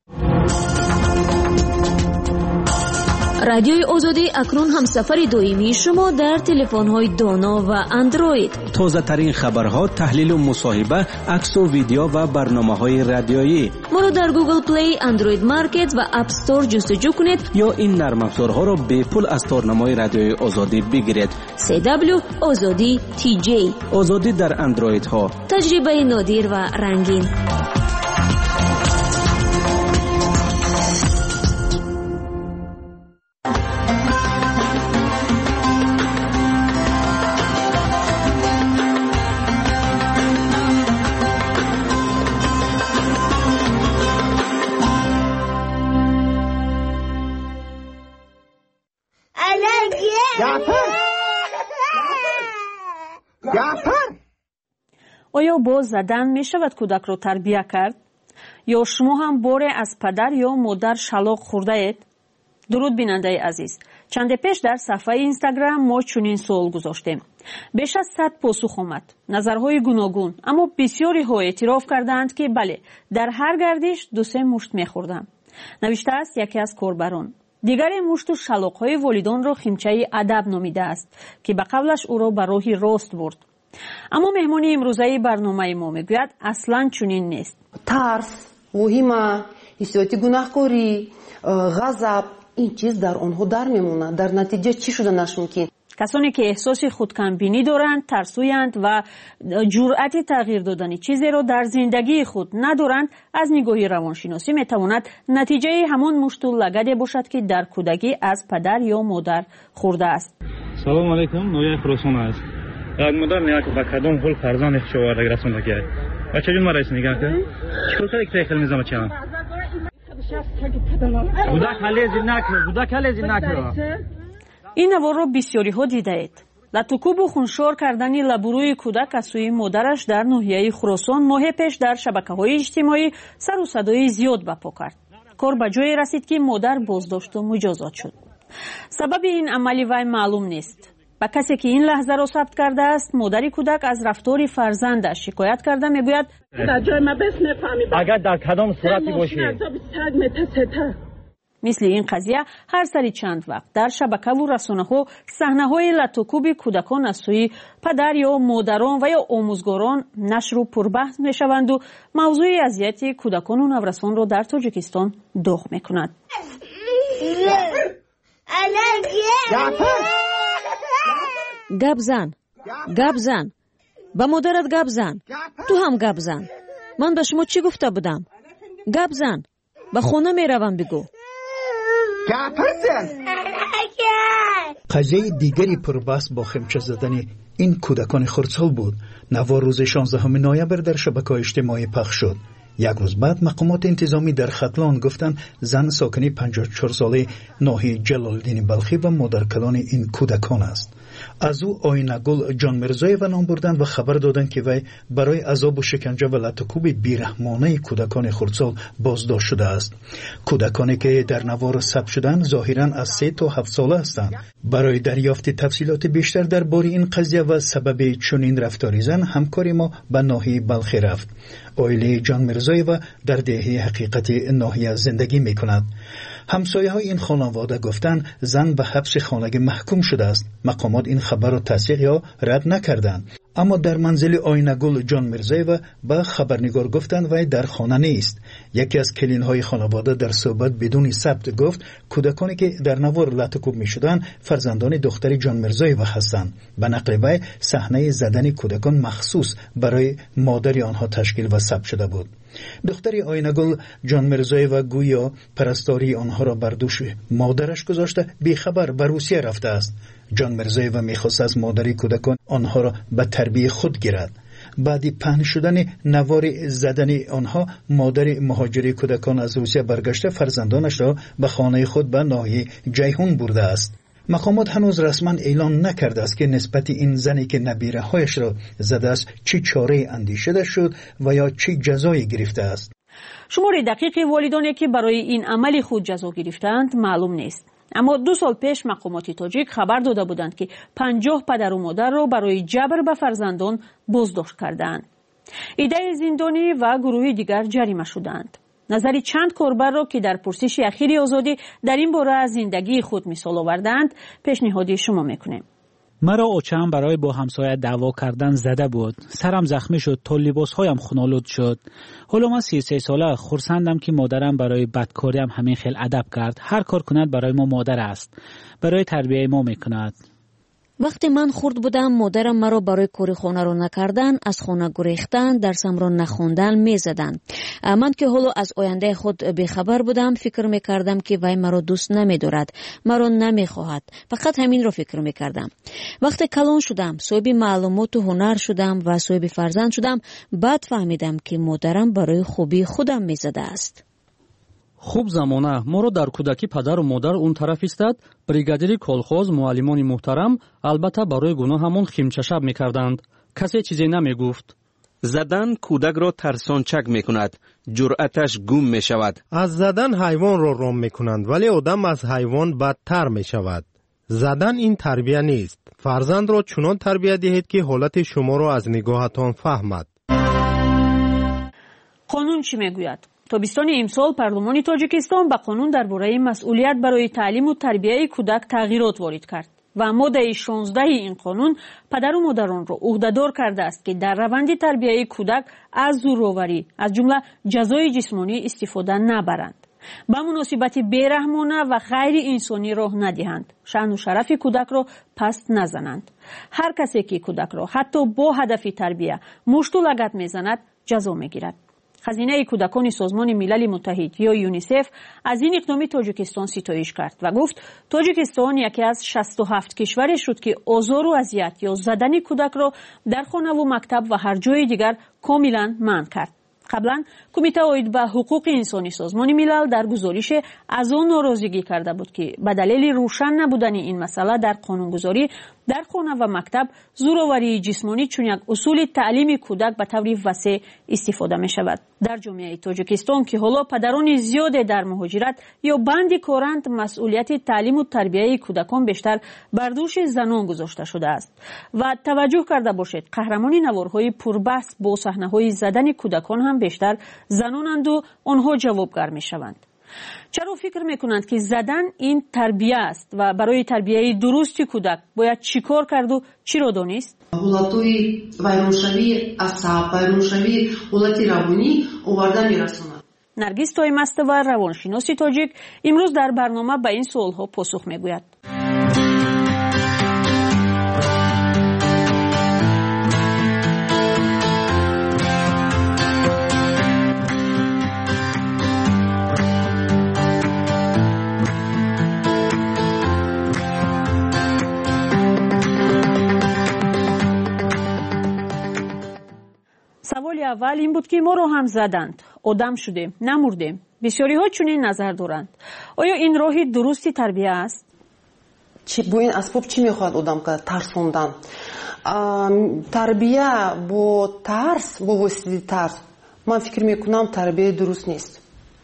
رادیوی آزادی اکنون همسفر دائمی شما در تلفن‌های دانا و اندروید. تازه ترین خبرها، تحلیل و مصاحبه، عکس و ویدیو و برنامه‌های رادیویی. ما را در گوگل پلی، اندروید مارکت و اپ استور جستجو کنید یا این نرم افزارها را به پول از تارنمای رادیوی آزادی بگیرید. سی دبلیو آزادی تی جی. آزادی در اندروید ها. تجربه نادر و رنگین. آیا با زدن می شود کودک را تربیت کرد؟ یا شما هم باره از پدر یا مادر شلاق خورده اید؟ درود بیننده عزیز، چند پیش در صفحه اینستاگرام ما چنین سوال گذاشتیم. بیش از صد پاسخ آمد، نظرهای گوناگون، اما بسیاری ها اعتراف کردند که بله، در هر گردش دو سه مشت می خوردم. نوشته است یکی از کاربران. دیگری مشت و شلاق‌های والدان را خیمچه ادب نامیده است که به قولش او را به راه راست برد. اما مهمان امروزه برنامه ما میگوید اصلا چنین نیست. ترس، وهمه، حسیات گناهکاری، غضب، این چیز در آنها در میمونه. در نتیجه چی شده نشمکین؟ کسانی که احساس خودکمبینی دارند، ترسویند و جرأت تغییر دادن چیزی را در زندگی خود ندارند، از نگاه روانشناسی میتواند نتیجه همان مشت و لگدی باشد که در کودکی از پدر یا مادر خورده است. سلام علیکم، نویا خراسان است. یک مادر میاد که با کدام حال فرزند شوارده رسونده کرد. بچه جون مرا نگاه کن. چیکار کردی که خیلی میزم چم؟ بودا کالج نکرد، بودا کالج نکرد. این نوار را بسیاری ها دیده اید. لطوکوب و خونشار کردن لبروی کودک از سوی مادرش در ناحیه خراسان ماه پیش در شبکه های اجتماعی سر و صدای زیاد برپا کرد. کار به جایی رسید که مادر بازداشت و مجازات شد. سبب این عملی وی معلوم نیست. با کسی که این لحظه را ثبت کرده است، مادری کودک از رفتار فرزندش شکایت کرده میگوید در جای ما بس نفهمیدم. اگر در کدام صورتی باشه مثل این قضیه هر سری چند وقت در شبکه و رسانه ها صحنه های لطوکوب کودکان از سوی پدر یا مادران و یا آموزگاران نشر و پربحث می شوند و موضوع اذیت کودکان و نورسان را در تاجیکستان داغ می کند. گپ زن، گپ زن، با مادرت گپ زن، تو هم گپ زن. من به شما چی گفته بودم؟ گپ زن، به خونه می روم بگو. قضیه دیگری پربحث با خیمچه زدن این کودکان خردسال بود. نوار روز شانزدهم نوامبر در شبکه‌های اجتماعی پخش شد. یک روز بعد مقامات انتظامی در ختلان گفتند زن ساکنی پنجاه و چهار ساله ناحیه جلالالدین بلخی و مادرکلان این کودکان است. از او آینه‌گل جان مرزایو نام بردند و خبر دادند که وی برای عذاب و شکنجه و لطوکوب بیرحمانه کودکان خردسال بازداشت شده است. کودکانی که در نوار ثبت شدند ظاهراً از سه تا هفت ساله هستند. برای دریافت تفصیلات بیشتر درباره این قضیه و سبب چنین رفتار زن همکاری ما به ناحیه بلخی رفت. عائله جان مرزایو در دهه حقیقت ناحیه زندگی می کند. همسایه های این خانواده گفتند زن به حبس خانگی محکوم شده است. مقامات این خبر را تصدیق یا رد نکردند. اما در منزل آینه‌گل جان مرزایو به خبرنگار گفتند وی در خانه نیست. یکی از کلین های خانواده در صحبت بدون ثبت گفت کودکانی که در نوار لطوکوب می شدند فرزندان دختر جان مرزایو هستند. به نقل وی صحنه زدن کودکان مخصوص برای مادر آنها تشکیل و ثبت شده بود. دختر آینه‌گل جان مرزایو گویا پرستاری آنها را بر دوش مادرش گذاشته بیخبر به روسیه رفته است. جان مرزایو میخواست از مادری کودکان آنها را به تربیت خود گیرد. بعد پهن شدن نوار زدن آنها مادر مهاجری کودکان از روسیه برگشته فرزندانش را به خانه خود به ناحیه جیهون برده است. مقامات هنوز رسما اعلان نکرده است که نسبت این زنی که نبیره هایش را زده است چی چاره اندیشیده شد و یا چی جزایی گرفته است. شمار دقیق والدانی که برای این عمل خود جزا گرفتند معلوم نیست. اما دو سال پیش مقامات تاجیک خبر داده بودند که پنجاه پدر و مادر را برای جبر به فرزندان بازداشت کردند. ایده زندانی و گروه دیگر جریمه شدند. نظری چند کاربر را که در پرسش اخیر آزادی در این باره از زندگی خود مثال آوردند پیشنهاد شما میکنیم. مرا اوچم برای با همسایه دعوا کردن زده بود. سرم زخمی شد تا لباسهایم خونالود شد. حالا من سی و سه ساله خرسندم که مادرم برای بدکاریم همین خیل ادب کرد. هر کار کند برای ما مادر است. برای تربیه ما میکند. وقتی من خرد بودم مادرم مرا برای کاری خانه را نکردن، از خانه گریختن، درسم را نخواندن میزدن. من که حالا از آینده خود بیخبر بودم فکر میکردم که وی مرا دوست نمیدارد، مرا نمیخواهد. فقط همین را فکر میکردم. وقتی کلان شدم، صاحب معلومات و هنر شدم و صاحب فرزند شدم، بعد فهمیدم که مادرم برای خوبی خودم میزده است. خوب زمانه ما را در کودکی پدر و مادر اون طرف ایستاد، بریگادیر کلخوز، معلمان محترم البته برای گناه همون خیمچشب میکردند. کسی چیزی نمیگفت. زدن کودک را ترسانچک میکند، جرأتش گم میشود. از زدن حیوان را رام میکنند ولی آدم از حیوان بدتر میشود. زدن این تربیت نیست. فرزند را چنان تربیت دهید که حالت شما را از نگاهتان فهمد. قانون چی میگوید؟ тобистони имсол парлумони тоҷикистон ба қонун дар бораи масъулият барои таълиму тарбияи кӯдак тағйирот ворид кард ва моддаи шонздаҳи ин қонун падару модаронро уҳдадор кардааст ки дар раванди тарбияи кӯдак аз зӯроварӣ аз ҷумла ҷазои ҷисмонӣ истифода набаранд, ба муносибати бераҳмона ва ғайри инсонӣ роҳ надиҳанд, шаъну шарафи кӯдакро паст назананд. ҳар касе ки кӯдакро ҳатто бо ҳадафи тарбия мушту лагат мезанад ҷазо мегирад. хазинаи кӯдакони созмони милали муттаҳид ё юнисеф аз ин иқдоми тоҷикистон ситоиш кард ва гуфт тоҷикистон яке аз шасту ҳафт кишваре шуд ки озору азият ё задани кӯдакро дар хонаву мактаб ва ҳар ҷои дигар комилан манъ кард. қаблан кумита оид ба ҳуқуқи инсони созмони милал дар гузорише аз он норозигӣ карда буд ки ба далели рӯшан набудани ин масъала дар қонунгузорӣ дар хона ва мактаб зӯроварии ҷисмонӣ чун як усули таълими кӯдак ба таври васеъ истифода мешавад. дар ҷомеаи тоҷикистон ки ҳоло падарони зиёде дар муҳоҷират ё банди коранд, масъулияти таълиму тарбияи кӯдакон бештар бар дӯши занон гузошта шудааст ва таваҷҷӯҳ карда бошед қаҳрамони наворҳои пурбаҳс бо саҳнаҳои задани кӯдакон ҳам бештар занонанду онҳо ҷавобгар мешаванд. чаро фикр мекунанд ки задан ин тарбия аст ва барои тарбияи дурусти кӯдак бояд чӣ кор карду чиро донист? ҳолатҳои вайроншавии асаб, вайроншавии ҳолати равонӣ оварда мерасонад. наргиз тоимастова, равоншиноси тоҷик, имрӯз дар барнома ба ин суолҳо посух мегӯяд. саволи аввал ин буд ки моро ҳам заданд, одам шудем, намурдем. бисёриҳо чунин назар доранд. оё ин роҳи дурусти тарбия аст? бо ин асбоб чӣ мехоҳад одам кард? тарсондан. тарбия бо тарс, бо воситаи тарс, ман фикр мекунам тарбияи дуруст нест.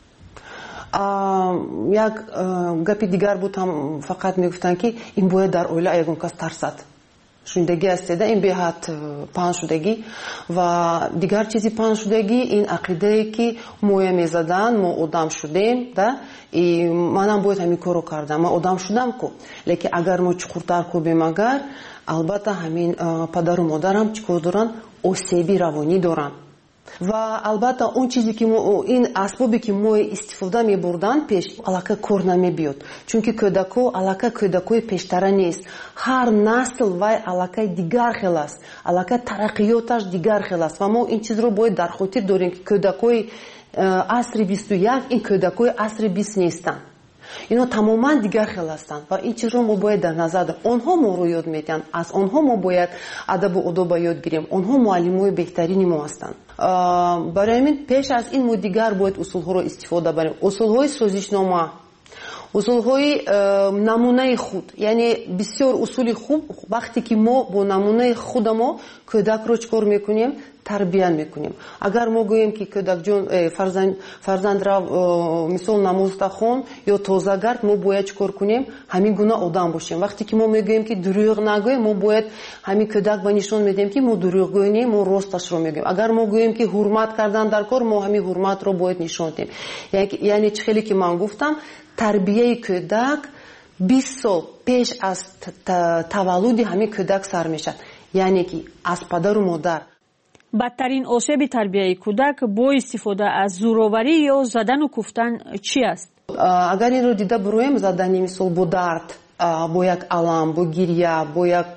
як гапи дигар буд, ҳам фақат мегуфтанд ки ин бояд дар оила ягон кас тарсад. шунидагӣ астеда ин беҳад паҳншудагӣ ва дигар чизи паҳншудагӣ ин ақидае ки моя мезадан, мо одам шудем, да и манам бояд ҳамин корро кардам, ман одам шудам ку, лекин агар мо чуқуртар кӯбем, агар албатта ҳамин падару модарам чикор доранд, осеби равонӣ доранд. ва албатта он чизе ки ин асбобе ки мо истифода мебурданд пеш аллакай кор намебиёд, чунки кӯдако аллакай кӯдакои пештара нест. ҳар насл вай аллакай дигар хел аст, аллакай тараққиёташ дигар хел аст ва мо ин чизро бояд дар хотир дорем ки кӯдакои асри бисту як ин кӯдакои асри бист нестанд. ино тамоман дигар хел ҳастанд ва ин чизро мо бояд дар назар дорем. онҳо моро ёд медиҳанд, аз онҳо мо бояд адабу одоба ёд гирем. онҳо муаллимои беҳтарини мо ҳастанд. барои ҳамин пеш аз ин мо дигар бояд усулҳоро истифода барем. усулҳои созишнома, усулҳои намунаи худ, яъне бисёр усули хуб. вақте ки мо бо намунаи худамо кӯдакро чикор мекунем, тарбия мекунем. агар мо гӯем ки кӯдакҷон фарзандрав мисол намозда хон ё тозагард, мо бояд чикор кунем, ҳамин гуна одам бошем. вақте ки мо мегӯем ки дурӯғ нагӯем, мо бояд ҳамин кӯдак ба нишон медем ки мо дурӯғгӯй не, мо росташро мегӯем. агар мо гӯем ки ҳурмат кардан дар кор, мо ҳамин ҳурматро бояд нишон дем. яъне чӣ хеле ки ман гуфтам, тарбияи кӯдак бист сол пеш аз таваллуди ҳамин кӯдак сар мешавад. яъне ки аз падару модар. бадтарин осеби тарбияи кӯдак бо истифода аз зӯроварӣ ё задану куфтан чӣ аст? агар инро дида бироем, задани мисол бо дард, бо як алам, бо гирья, бо як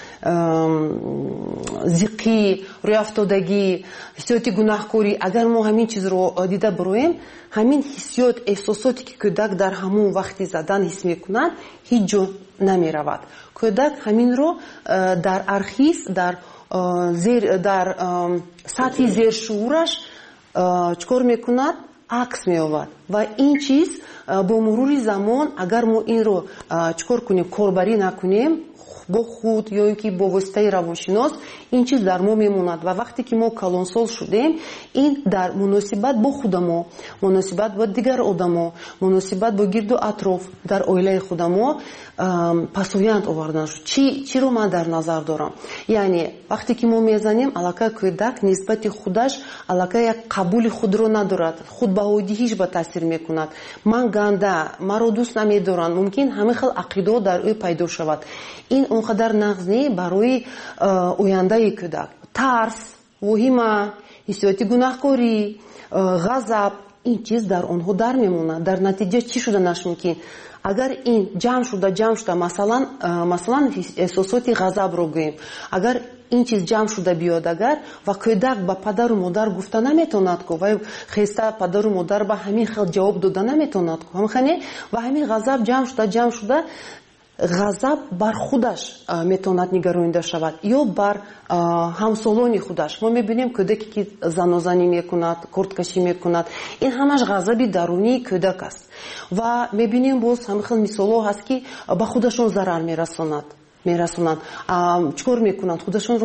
зиқӣ, рӯяфтодагӣ, ҳиссиёти гунаҳкорӣ, агар мо ҳамин чизро дида бироем, ҳамин ҳиссиёт, эҳсосоте ки кӯдак дар ҳамон вақти задан ҳис мекунад, ҳеҷ ҷо намеравад. кӯдак ҳаминро дар архив, дар зер дар сатҳи зершуураш чикор мекунад, акс меовад. ва ин чиз бо мурури замон агар мо инро чикор кунем корбарӣ накунем бо худ ё ин ки бо воситаи равоншинос ин чиз дар мо мемонад ва вақте ки мо калонсол шудем ин дар муносибат бо худамо, муносибат бо дигар одамо, муносибат бо гирду атроф дар оилаи худамо пасоянд овардан шуд. Чи чиро ман дар назар дорам? Яъне вақте ки мо мезанем аллакай кӯдак нисбати худаш аллакай як қабули худро надорад, худбаҳодиҳиш ба таъсир мекунад. Ман ганда, маро дӯст намедоранд, мумкин ҳама хел ақидо дар ӯ пайдо шавад. ин он қадар нағз не барои ояндаи кӯдак. Тарс, воҳима, ҳиссиёти гунаҳкорӣ, ғазаб, ин чиз дар онҳо дар мемонад. Дар натиҷа чӣ шуданаш мумкин? Агар ин ҷамъ шуда ҷамъ шуда масалан масалан эҳсосоти ғазабро гӯем, агар ин чиз ҷамъ шуда биёд агар ва кӯдак ба падару модар гуфта наметавонад ку ва хеста падару модар ба ҳамин хел ҷавоб дода наметавонад ку ҳамхане ва ҳамин ғазаб ҷамъ шуда ҷамъ шуда ғазаб бар худаш метавонад нигаронида шавад ё бар ҳамсолони худаш. Мо мебинем кӯдаке ки занозанӣ мекунад, корткашӣ мекунад, ин ҳамаш ғазаби дарунии кӯдак аст ва мебинем боз ҳама хел мисолҳо ҳаст ки ба худашон зарар мерасонад мерасонанд чикор мекунанд худашонро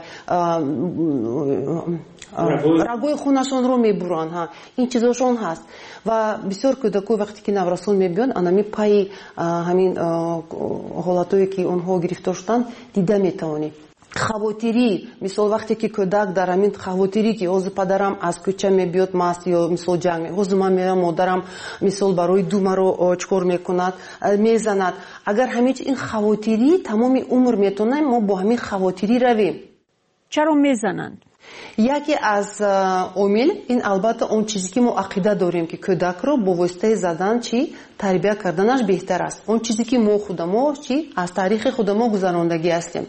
рагои хунашонро мебуранд. Ин чизошон ҳаст ва бисёр кӯдакҳо вақте ки наврасон мебиёнд анами пайи ҳамин ҳолатое ки онҳо гирифтор шуданд дида метавонем. Хавотирӣ, мисол вақте ки кӯдак дар ҳамин хавотирӣ ки ҳозир падарам аз кӯча мебиёд маст ё мисол ҷанг, ҳозир ман мерам модарам мисол барои ду маро чикор мекунад, мезанад. Агар ҳамин ин хавотирӣ тамоми умр метавонем мо бо ҳамин хавотирӣ равем. Чаро мезананд? Яке аз омил ин албатта он чизе ки мо ақида дорем ки кӯдакро бо воситаи задан чи тарбия карданаш беҳтар аст. Он чизе ки мо худамо чи аз таърихи худамо гузарондагӣ ҳастем.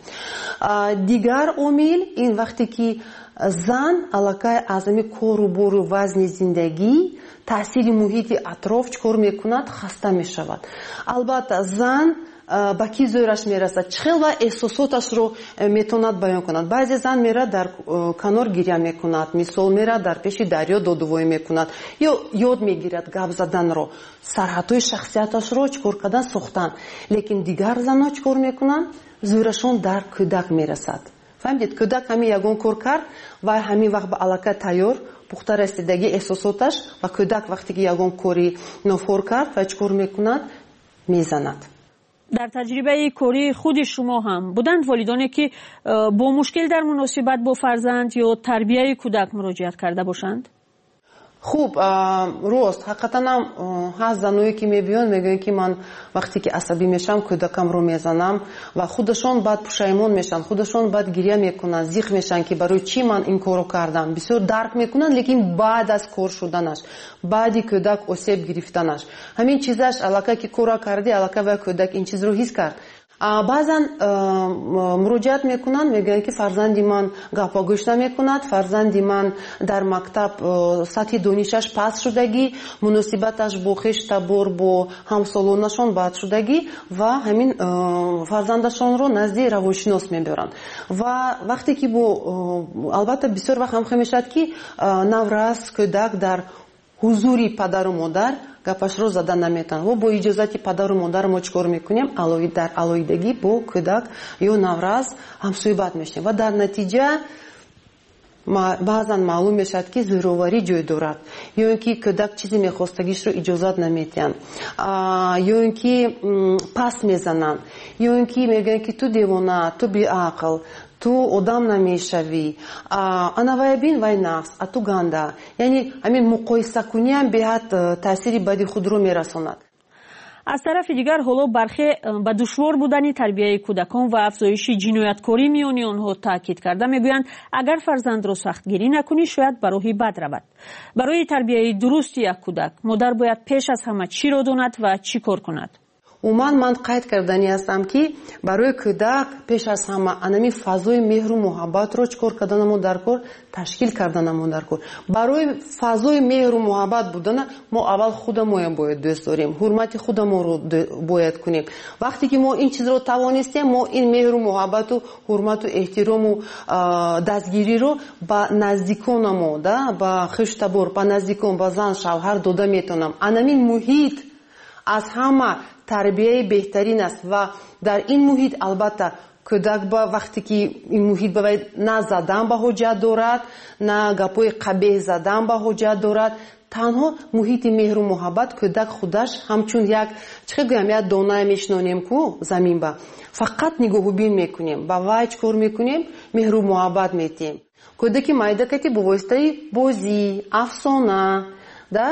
Дигар омил ин вақте ки зан аллакай аз ҳамин кору бору вазни зиндагӣ таъсири муҳити атроф чикор мекунад, хаста мешавад. Албатта зан ба ки зӯраш мерасад, чӣ хел ва эҳсосоташро метавонад баён кунад. Баъзе зан мера дар канор гирья мекунад, мисол мера дар пеши дарё додувоӣ мекунад ё ёд мегирад гап заданро, сарҳадҳои шахсияташро чикор кардан сохтан. Лекин дигар занҳо чикор мекунанд? Зӯрашон дар кӯдак мерасад. фаҳмидед, кӯдак ҳамин ягон кор кард ва ҳамин вақт ба аллакай тайёр пухта расидаги эҳсосоташ ва кӯдак вақте ки ягон кори нофор кард ва чикор мекунад? Мезанад. дар таҷрибаи кории худи шумо ҳам буданд волидоне ки бо мушкил дар муносибат бо фарзанд ё тарбияи кӯдак муроҷиат карда бошанд? Хуб, рост ҳақиқатан ҳам ҳаст заное ки мебиёнд мегӯянд ки ман вақте ки асабӣ мешавам кӯдакамро мезанам ва худашон баъд пушаймон мешаванд, худашон баъд гирья мекунанд, зиқ мешаванд ки барои чӣ ман ин корро кардам. Бисёр дарк мекунанд, лекин баъд аз кор шуданаш, баъди кӯдак осеб гирифтанаш, ҳамин чизаш аллакай ки корро карди, аллакай ва кӯдак ин чизро ҳис кард. баъзан муроҷиат мекунанд, мегӯянд ки фарзанди ман гапа гӯш намекунад, фарзанди ман дар мактаб сатҳи донишаш паст шудагӣ, муносибаташ бо хештабор бо ҳамсолонашон бад шудагӣ ва ҳамин фарзандашонро назди равоншинос мебаранд. Ва вақте ки бо албатта бисёр вақт ҳам мешавад ки наврас кӯдак дар ҳузури падару модар гапашро зада наметавонад. ва бо иҷозати падару модар мо чикор мекунем? Дар алоҳидагӣ бо кӯдак ё навраз ҳамсӯҳбат мешавем ва дар натиҷа баъзан маълум мешавад ки зӯроварӣ ҷой дорад, ё ин ки кӯдак чизе мехостагишро иҷозат наметиҳанд, ё ин ки паст мезананд, ё ин ки мегӯянд ки ту девона, ту беақл, ту одам намешавӣ, анавай бин вай нақс, а ту ганда. Яъне ҳамин муқоисакуниам беҳад таъсири бади худро мерасонад. аз тарафи дигар ҳоло бархе ба душвор будани тарбияи кӯдакон ва афзоиши ҷинояткорӣ миёни онҳо таъкид карда мегӯянд, агар фарзандро сахтгирӣ накунӣ шояд ба роҳи бад равад. Барои тарбияи дурусти як кӯдак модар бояд пеш аз ҳама чиро донад ва чӣ кор кунад? умуман ман қайд кардани ҳастам ки барои кӯдак пеш аз ҳама анами фазои меҳру муҳаббатро чӣ кор карданамо дар кор ташкил карданамо дар кор. барои фазои меҳру муҳаббат будана мо аввал худамоям бояд дӯст дорем, ҳурмати худамонро бояд кунем. вақте ки мо ин чизро тавонистем, мо ин меҳру муҳаббату ҳурмату эҳтирому дастгириро ба наздиконамо да ба хуштабор ба наздикон ба зан шавҳар дода метавонам. анамин муҳит аз ҳама тарбияи беҳтарин аст ва дар ин муҳит албатта кӯдак ба вақте ки ин муҳит ба на задан ба ҳоҷат дорад, на гапои қабеҳ задан ба ҳоҷат дорад, танҳо муҳити меҳру муҳаббат кӯдак худаш ҳамчун як чӣ гӯям як донае мешинонем ку замин ба фақат нигоҳубин мекунем, ба вай чӣ кор мекунем, меҳру муҳаббат метиҳем. кӯдаки майдакати бо воситаи бозӣ, афсона да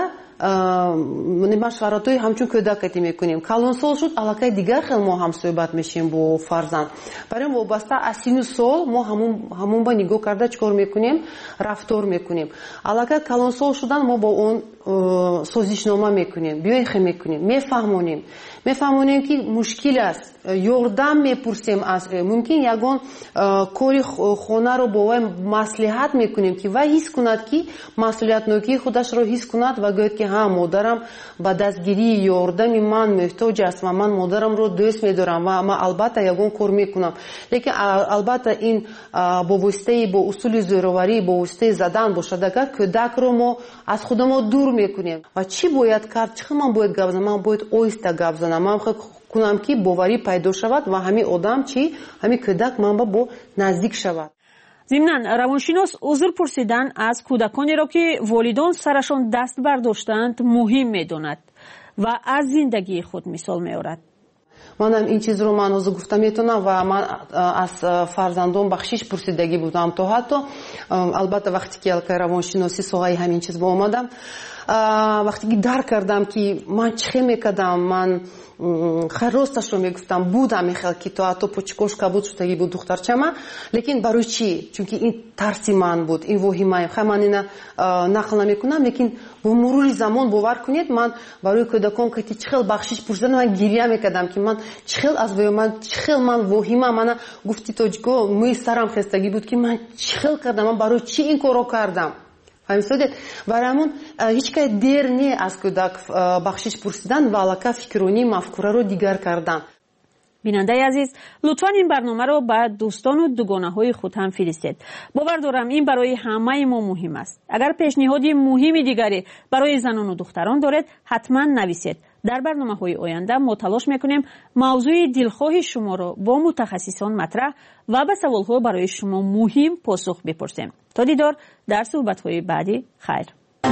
машваратҳои ҳамчун кӯдакатӣ мекунем. калонсол шуд аллакай дигар хел мо ҳамсӯҳбат мешем бо фарзанд. барои ин вобаста аз сину сол мо ҳамон ба нигоҳ карда чӣ кор мекунем, рафтор мекунем. аллакай калонсол шудан мо бо он созишнома мекунем, биёхе мекунем, мефаҳмонем мефаҳмонем ки мушкил аст, ёрдам мепурсем аз ӯ. мумкин ягон кори хонаро бо вай маслиҳат мекунем ки вай ҳис кунад ки масъулиятнокии худашро ҳис кунад ва гӯяд ки ҳа модарам ба дастгирии ёрдами ман муҳтоҷ аст ва ман модарамро дӯст медорам ва ман албатта ягон кор мекунам. лекин албатта ин бо воситаи бо усули зӯроварӣ, бо воситаи задан бошад. агар кӯдакро мо аз худамо дур мекунем ва чӣ бояд кард, чӣ ман бояд гап занам, ман бояд оҳиста гап занам, ман кунам ки боварӣ пайдо шавад ва ҳамин одам чӣ, ҳамин кӯдак манба бо наздик шавад. зимнан равоншинос узр пурсидан аз кӯдаконеро ки волидон сарашон даст бардоштанд муҳим медонад ва аз зиндагии худ мисол меорад. манам ин чизро ман ҳозир гуфта метавонам ва ман аз фарзандон бахшиш пурсидагӣ будам. то ҳатто албатта вақте ки алкай равоншиносӣ соҳаи ҳамин чиз ба омадам, вақте ки дарк кардам ки ман чӣ хел мекардам, ман хай росташро мегуфтам, будам мехел ки то ҳатто почекошка буд, шутагӣ буд духтарчама, лекин барои чӣ? чунки ин тарси ман буд, ин воҳимаем. хай ман ина нақл намекунам, лекин бо мурури замон бовар кунед, ман барои кӯдакон ки чӣ хел бахшиш пурсидам, ман гирья мекардам ки ман чӣ хел аз воҳимам, чӣ хел ман воҳима. мана гуфти тоҷико мӯи сарам хестагӣ буд ки ман чӣ хел кардам, ман барои чӣ ин корро кардам. фаҳмидед? барои ҳамон ҳеҷ кай дер не аз кӯдак бахшиш пурсидан ва аллакай фикрронӣ мафкураро дигар кардан. бинандаи азиз, лутфан ин барномаро ба дӯстону дугонаҳои худ ҳам фиристед. бовар дорам ин барои ҳамаи мо муҳим аст. агар пешниҳоди муҳими дигаре барои занону духтарон доред, ҳатман нависед. дар барномаҳои оянда мо талош мекунем мавзӯи дилхоҳи шуморо бо мутахассисон матраҳ ва ба саволҳо барои шумо муҳим посух бипурсем. то дидор дар суҳбатҳои баъди. хайр.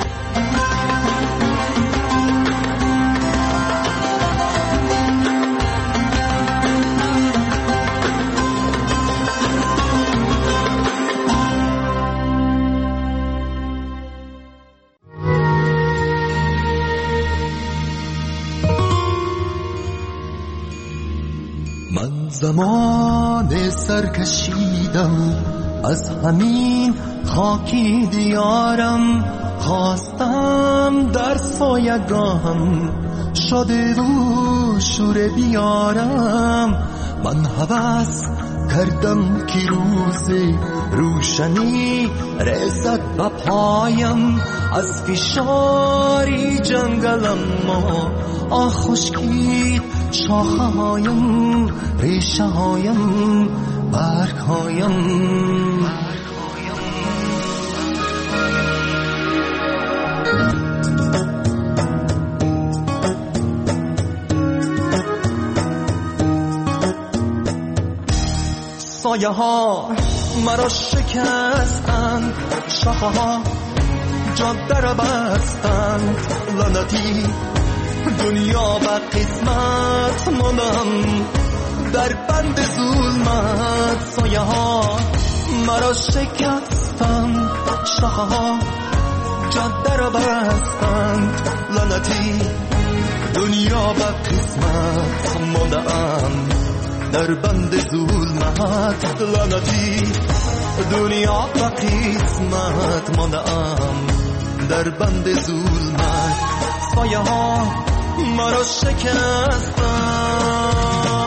زمان سر کشیدم از همین خاکی دیارم، خواستم در سایگاهم شده و شوره بیارم. من هوس کردم که روز روشنی رسد به پایم، از فشاری جنگلم ما آه خشکی شاخه هایم، ریشه هایم، برگ هایم. سایه ها مرا شکستند، شاخه ها جاده را بستند. لعنتی دنیا و قسمت ماندم در بند ظلمت. سایه ها مرا شکستند، شاخه ها جاده را بستند. لعنتی دنیا و قسمت ماندم در بند ظلمت. لعنتی دنیا و قسمت ماندم در بند ظلمت. سایه ها مرا شکستن.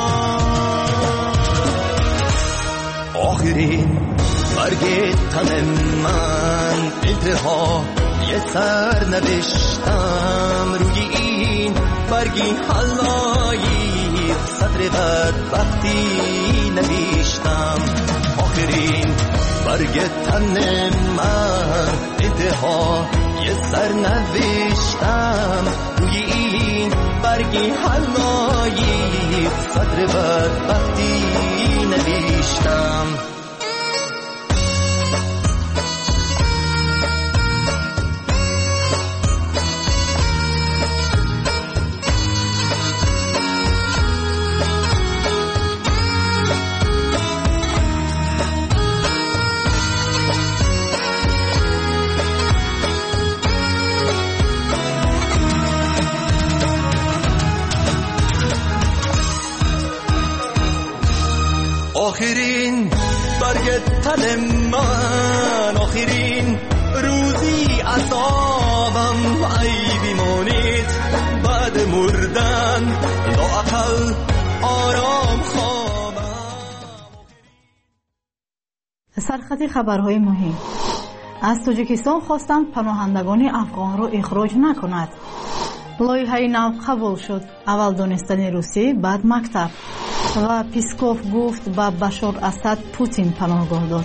آخرین برگ تن من انتها یه سر نوشتم روی این برگی حلایی سطر بدبختی نوشتم. آخرین برگ تن من انتها یه سر نوشتم روی این برگی حلایی سطر بدبختی نوشتم. آخرین برگ تن من آخرین روزی عذابم ای بیمانید بعد مردن لااقل آرام خوابم. سرخط خبرهای مهم. از تاجیکستان خواستند پناهندگان افغان را اخراج نکند. لایحه نو قبول شد. اول دانستانی روسی بعد مکتب. و پیسکوف گفت با بشار اسد پوتین پناهگاه داد.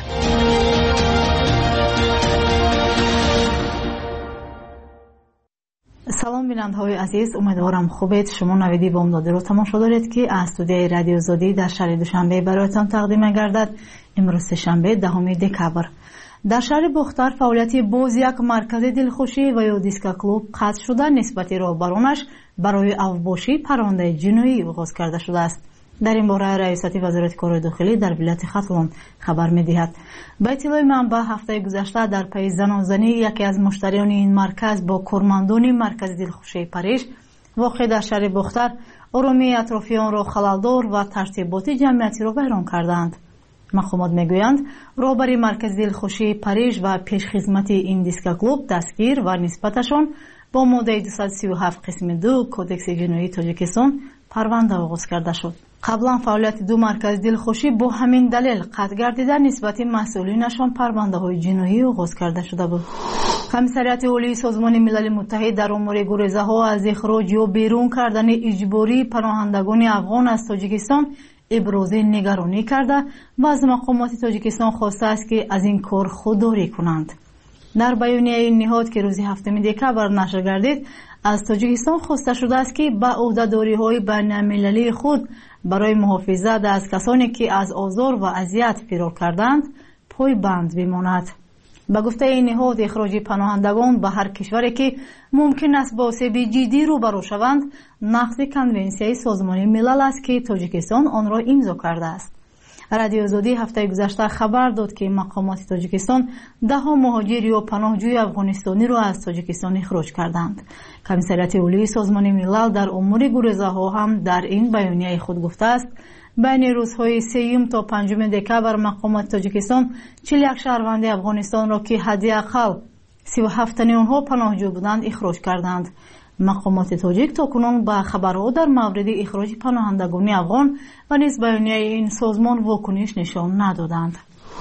سلام بیننده‌های عزیز، امیدوارم خوبید. شما نویدی بامداد رو تماشا دارید که از استودیوی رادیو زادی در شهر دوشنبه برایتان تقدیم گردد. امروز شنبه دهم دکبر. در شهر بختر فعالیت باز یک مرکز دلخوشی و یا دیسکا کلوب قطع شده نسبت راهبرانش برای اوباشی پرونده جنایی آغاز کرده شده است. در این باره رئیست وزارت کار داخلی در ولایت ختلان خبر می‌دهد. به اطلاع منبع هفته گذشته در پی زنازنی یکی از مشتریان این مرکز با کارمندان مرکز دلخوشی پاریژ واقع در شهر بختر آرامی اطرافیان را خلل‌دار و ترتیبات جمعیتی را ویران کردند. مقامات میگویند راهبر مرکز دلخوشی پاریژ و پیشخدمت این دیسکا کلوب دستگیر و نسبتشان با ماده دویست و سی و هفت قسم دو کودکس جنایی تاجیکستان پرونده آغاز کرده شد. قبلا فعالیت دو مرکز دلخوشی با همین دلیل قطع گردیده نسبت مسئولینشان پرونده های جنایی آغاز کرده شده بود. کمیسریت عالی سازمان ملل متحد در امور گریزه ها از اخراج یا بیرون کردن اجباری پناهندگان افغان از تاجیکستان ابراز نگرانی کرده و از مقامات تاجیکستان خواسته است که از این کار خودداری کنند. در بیانیه این نهاد که روز هفتم دکبر نشر گردید از تاجیکستان خواسته شده است که به عهده‌داری‌های بین‌المللی خود برای محافظت از کسانی که از آزار و اذیت فرار کردند پایبند بماند. به گفته این نهاد اخراج پناهندگان به هر کشوری که ممکن است با آسیب جدی روبرو شوند نقض کنونسیون سازمان ملل است که تاجیکستان آن را امضا کرده است. رادیو زادی هفته گذشته خبر داد که مقامات تاجیکستان ده مهاجر یا پناهجوی افغانستانی را از تاجیکستان اخراج کردند. کمیسریت عالی سازمان ملل در امور گریزه ها هم در این بیانیه خود گفته است بین روزهای سوم تا پنجم دکبر مقامات تاجیکستان چهل و یک شهروند افغانستان را که حداقل سی و هفت تن آنها پناهجو بودند اخراج کردند. مقامات تاجیک تاکنون با خبرها در مورد اخراج پناهندگان افغان و نیز بیانیه این سازمان واکنش نشان ندادند.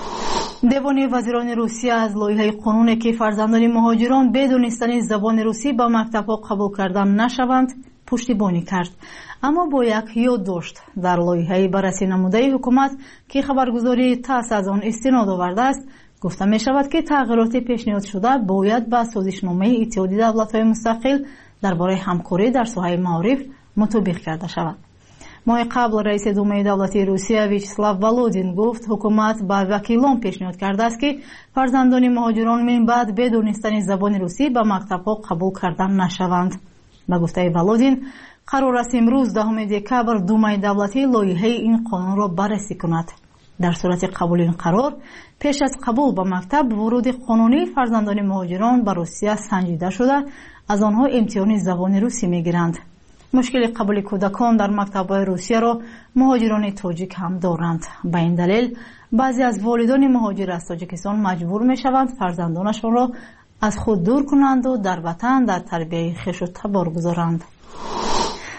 دیوان وزیران روسیه از لایحه قانونی که فرزندان مهاجران بدون دانستن زبان روسی به مکتب‌ها قبول کردن نشوند پشتیبانی کرد، اما با یک یادداشت در لایحه بررسی نموده حکومت که خبرگزاری تاس از آن استناد آورده است گفته می شود که تغییرات پیشنهاد شده باید به سازشنامه اتحاد دولت‌های مستقل درباره همکاری در ساحه معارف مطابق کرده شود. ماه قبل رئیس دومه دولتی روسیه ویاچسلاو ولودین گفت حکومت به وکیلان پیشنهاد کرده است که فرزندان مهاجران من بعد بدون دانستن زبان روسی به مکتب‌ها قبول کردن نشوند. به گفته ولودین قرار است امروز دهم دکبر دومه دولتی لایحه این قانون را بررسی کند. در صورت قبول این قرار پیش از قبول به مکتب ورود قانونی فرزندان مهاجران به روسیه سنجیده شده از آنها امتحان زبان روسی میگیرند. مشکل قبول کودکان در مکتب‌های روسیه را مهاجران تاجیک هم دارند. به این دلیل بعضی از والدان مهاجر از تاجیکستان مجبور میشوند فرزندانشان را از خود دور کنند و در وطن در تربیت خویش و تبار گذارند.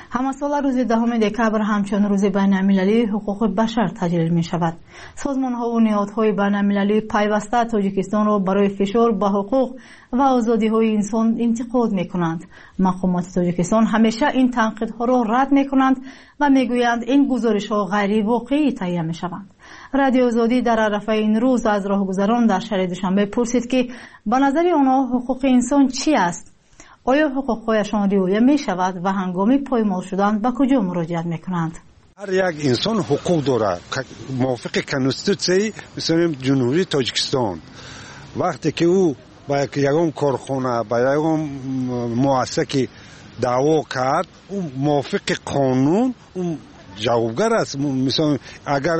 همسال روز دهم دکبر همچون روز بین المللی حقوق بشر تجلیل می شود. سازمان ها و نهادهای بین المللی پیوسته تاجیکستان را برای فشار به حقوق و آزادی های انسان انتقاد می کنند. مقامات تاجیکستان همیشه این تنقیدها را رد می کنند و می گویند این گزارش ها غیر واقعی تهیه می شوند. رادیو آزادی در عرفه این روز از راهگذران در شهر دوشنبه پرسید که به نظر آنها حقوق انسان چی است؟ آیا حقوقهایشان رعایت می شود و هنگام پایمال شدن به کجا مراجعت می کنند؟ هر یک انسان حقوق دارد موافق کنستیتوسیای مثلا جمهوری تاجیکستان. وقتی که او با یکم کارخانه با یکم مؤسسه دعوا کرد، او موافق قانون، او جوابگر است. مثلا اگر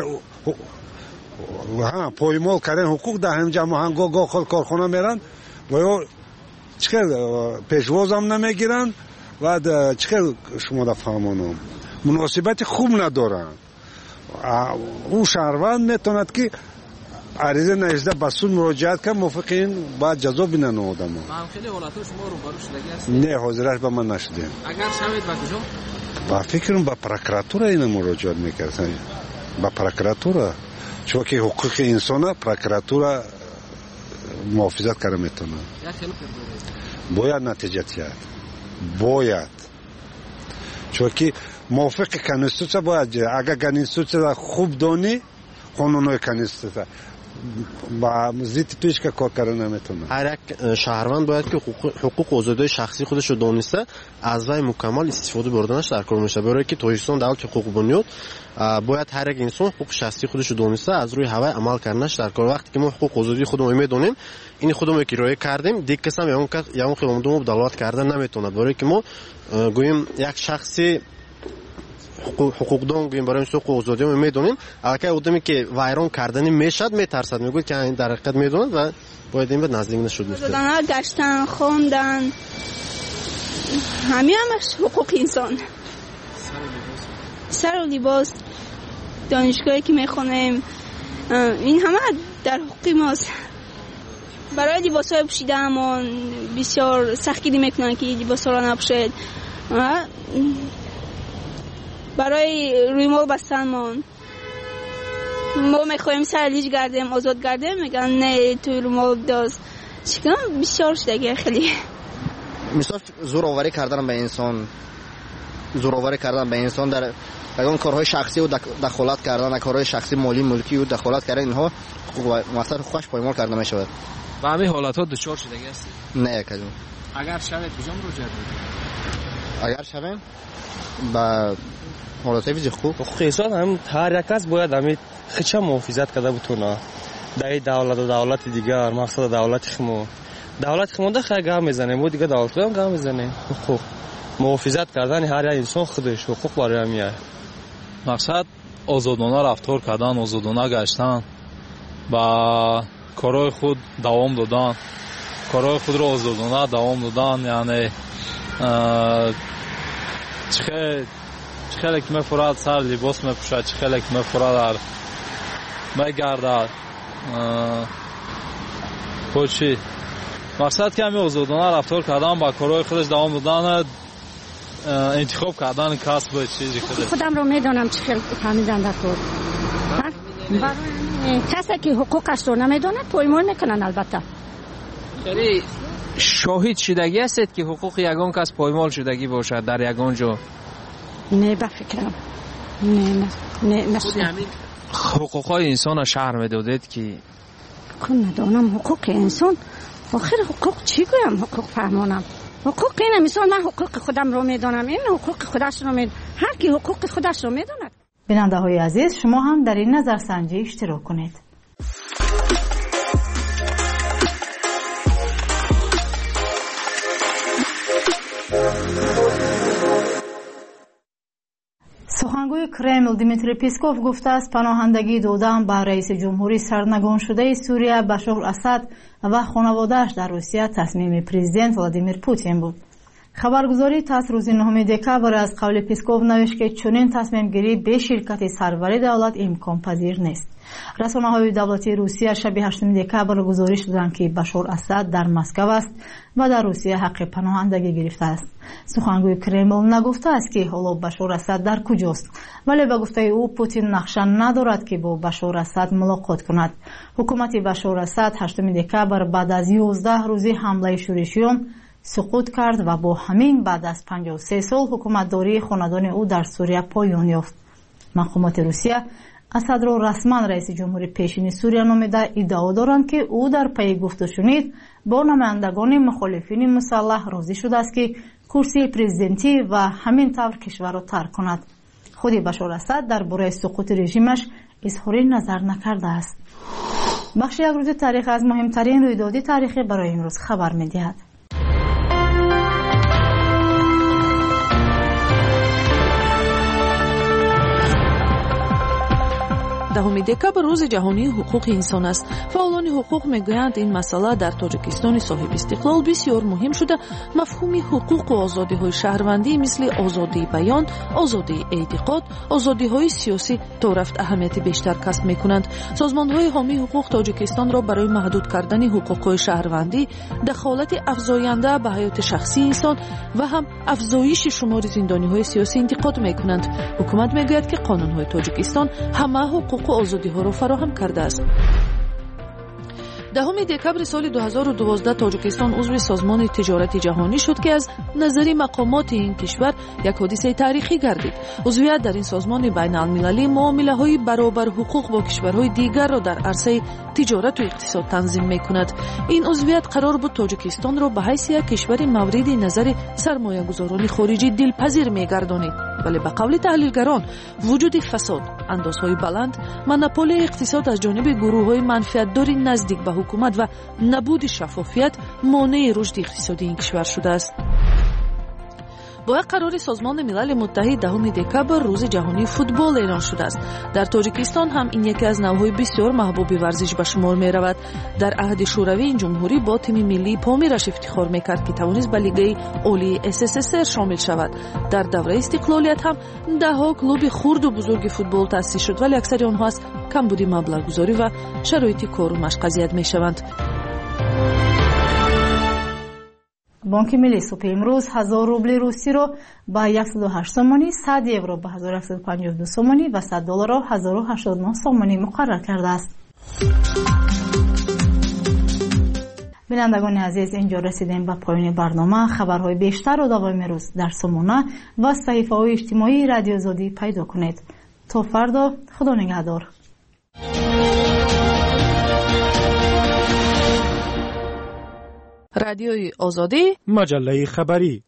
ها پایمال کردن حقوق در همجا هنگام گاه کارخانه میرن و چکر پیشواز هم نمیگیرن و چکر شما دا فهمانم مناسبت خوب ندارن. اون شهروند میتوند که عریضه نهیزده بسون مراجعت که موافق این باید جزا بینن آدم ها. خیلی حالت شما رو برو شدگی هستید؟ نه حاضرش به من نشدیم. اگر شوید با کجا؟ با فکرم با پروکراتورا این مراجعت میکردن. با پروکراتورا چون که حقوق انسان پروکراتورا محافظت کرده میتونه. باید نتیجه تیاد. باید. چون که موافق کنستیتوسیا باید اگر کنستیتوسیا خوب دانی قانونهای کنستیتوسیا با ضد تویش که کار کردن نمیتونه. هر یک شهروند باید که حقوق, حقوق و آزادی شخصی خودش رو دانسته از وی مکمل استفاده بردنش در کار میشه. برای که تاجیکستان دولت حقوق بنیاد باید هر یک انسان حقوق شخصی خودش رو دانسته از روی هوای عمل کردنش در کار. وقتی که ما حقوق و آزادی خودمون میدونیم این خودمون که رعایت کردیم دیگه کس هم یاون یاون خودمون دولت کردن نمیتونه. برای که ما گوییم یک شخصی حقوقدان گوییم برای حقوق و آزادی میدونیم اگر آدمی که ویران کردنی میشد میترسد میگه که این در حقیقت میدونن و باید این به نزدیک نشد. دادن گشتن خوندن همین همش حقوق انسان. سر و لباس دانشگاهی که میخونیم این همه در حقوق ماست. برای لباس های پوشیدن بسیار سختگیری میکنن که لباس ها را نپوشید. برای روی مال بستن من ما میخوایم سر لیج گردیم آزاد گردیم میگن نه توی رو مال داز چیکار بسیار شده خیلی. مثلا زورآوری کردن به انسان زورآوری کردن به انسان در اون کارهای شخصی و دخالت کردن کارهای شخصی مالی ملکی و دخالت کردن اینها مثلا خوش پایمال کرده میشود. و همین حالات ها دچار شدگی هستی؟ نه کدوم. اگر شوید کجا مراجعه کنید؟ اگر شویم با حالات ویژه خوب حقوق انسان هم هر یک کس باید همین خچه محافظت کرده بتونه در دولت و دولت دیگر مقصد دولت خمو دولت خمو ده خیلی گام میزنه و دیگه دولت هم گام میزنه. حقوق محافظت کردن هر یک انسان خودش حقوق برای همیه. مقصد آزادانه رفتار کردن آزادانه گشتن با کارهای خود دوام دادن کارهای خود رو آزادانه دوام دادن یعنی چه خیلی که میفراد سر لباس میپوشد چه خیلی که میفراد میگردد پوچی مقصد که همین آزادانه رفتار کردن با کارهای خودش دوام دادن انتخاب کردن کسب چیزی خودش. خودم رو میدونم چه خیلی فهمیدن در کار کسی که حقوقش رو نمیدونه پایمال میکنن. البته خیلی شاهد شدگی هستید که حقوق یگان کس پایمال شدگی باشد در یگان جا؟ نه بفکرم نه نه نه خودی همین حقوقهای انسان شهر میدادید که کن ندانم حقوق انسان آخر حقوق چی گویم حقوق فهمانم حقوق این مثال من حقوق خودم رو میدانم این حقوق خودش رو میدانم هر کی حقوق خودش رو میداند. بیننده های عزیز شما هم در این نظرسنجی اشتراک کنید. سخنگوی کرمل دیمیتری پیسکوف گفته است پناهندگی دادن به رئیس جمهوری سرنگون شده سوریه بشار اسد و خانواده‌اش در روسیه تصمیم پرزیدنت ولادیمیر پوتین بود. خبرگزاری تاس روز نهم دکامبر از قول پسکوف نوشت که چنین تصمیم گیری به شرکت سروری دولت امکان پذیر نیست. رسانه‌های دولتی روسیه شب هشتم دکامبر گزارش دادند که بشار اسد در مسکو است و در روسیه حق پناهندگی گرفته است. سخنگوی کرملین نگفته است که حالا بشار اسد در کجاست، ولی به گفته او پوتین نقشه ندارد که با بشار اسد ملاقات کند. حکومت بشار اسد هشتم دکامبر بعد از یازده روزی حمله شورشیان سقوط کرد و با همین بعد از پنجاه و سه سال حکومتداری خاندان او در سوریه پایان یافت. مقامات روسیه اسد را رسما رئیس جمهوری پیشین سوریه نامیده ادعا دارند که او در پی گفت و شنید با نمایندگان مخالفین مسلح راضی شده است که کرسی پرزیدنتی و همین طور کشور را ترک کند. خود بشار اسد درباره سقوط رژیمش اظهار نظر نکرده است. بخش یک روز تاریخ از مهمترین رویدادهای تاریخی برای امروز خبر می‌دهد. دهم دکامبر روز جهانی حقوق انسان است. فعالان حقوق میگویند این مسئله در تاجیکستان صاحب استقلال بسیار مهم شده. مفهوم حقوق و آزادی‌های شهروندی مثل آزادی بیان، آزادی اعتقاد، آزادی‌های سیاسی تا رفت اهمیت بیشتر کسب می‌کنند. سازمان‌های حامی حقوق تاجیکستان را برای محدود کردن حقوق‌های شهروندی، دخالت افزاینده به حیات شخصی انسان و هم افزایش شمار زندانی‌های سیاسی انتقاد می‌کنند. حکومت میگوید که قانون‌های تاجیکستان همه حقوق و آزادی ها را فراهم کرده است. دهم دکامبر سال دو هزار و دوازده تاجیکستان عضو سازمان تجارت جهانی شد که از نظر مقامات این کشور یک حادثه تاریخی گردید. عضویت در این سازمان بین المللی معامله‌های برابر حقوق با کشورهای دیگر را در عرصه تجارت و اقتصاد تنظیم می‌کند. این عضویت قرار بود تاجیکستان را به حیث یک کشور مورد نظر سرمایه‌گذاران خارجی دلپذیر می‌گردانید. ولی به قول تحلیلگران وجود فساد، اندازهای بلند، مونوپولی اقتصاد از جانب گروه‌های منفعت‌دار نزدیک به حکومت و نبود شفافیت مانع رشد اقتصادی این کشور شده است. با قرار سازمان ملل متحد دهم دکامبر روز جهانی فوتبال اعلان شده است. در تاجیکستان هم این یکی از نوع‌های بسیار محبوب ورزش به شمار می‌رود. در عهد شوروی این جمهوری با تیم ملی پامیرش افتخار می‌کرد که توانست به لیگ عالی اس اس اس ار شامل شود. در دوره استقلالیت هم ده‌ها کلوب خرد و بزرگ فوتبال تأسیس شد، ولی اکثر آنها از کمبود مبلغ‌گذاری و شرایط کار و مشق اذیت می‌شوند. بانک ملی صبح امروز هزار روبل روسی را به صد و هشت سومانی، صد یورو به هزار و صد و پنجاه و دو سومانی و صد دلار را هزار و هشتاد و نه سومانی مقرر کرده است. بینندگان عزیز، اینجا رسیدیم به پایان برنامه. خبرهای بیشتر و دوام روز در سامانه و صفحه‌های اجتماعی رادیو آزادی پیدا کنید. تا فردا، خدا نگهدار. رادیوی آزادی، مجله خبری.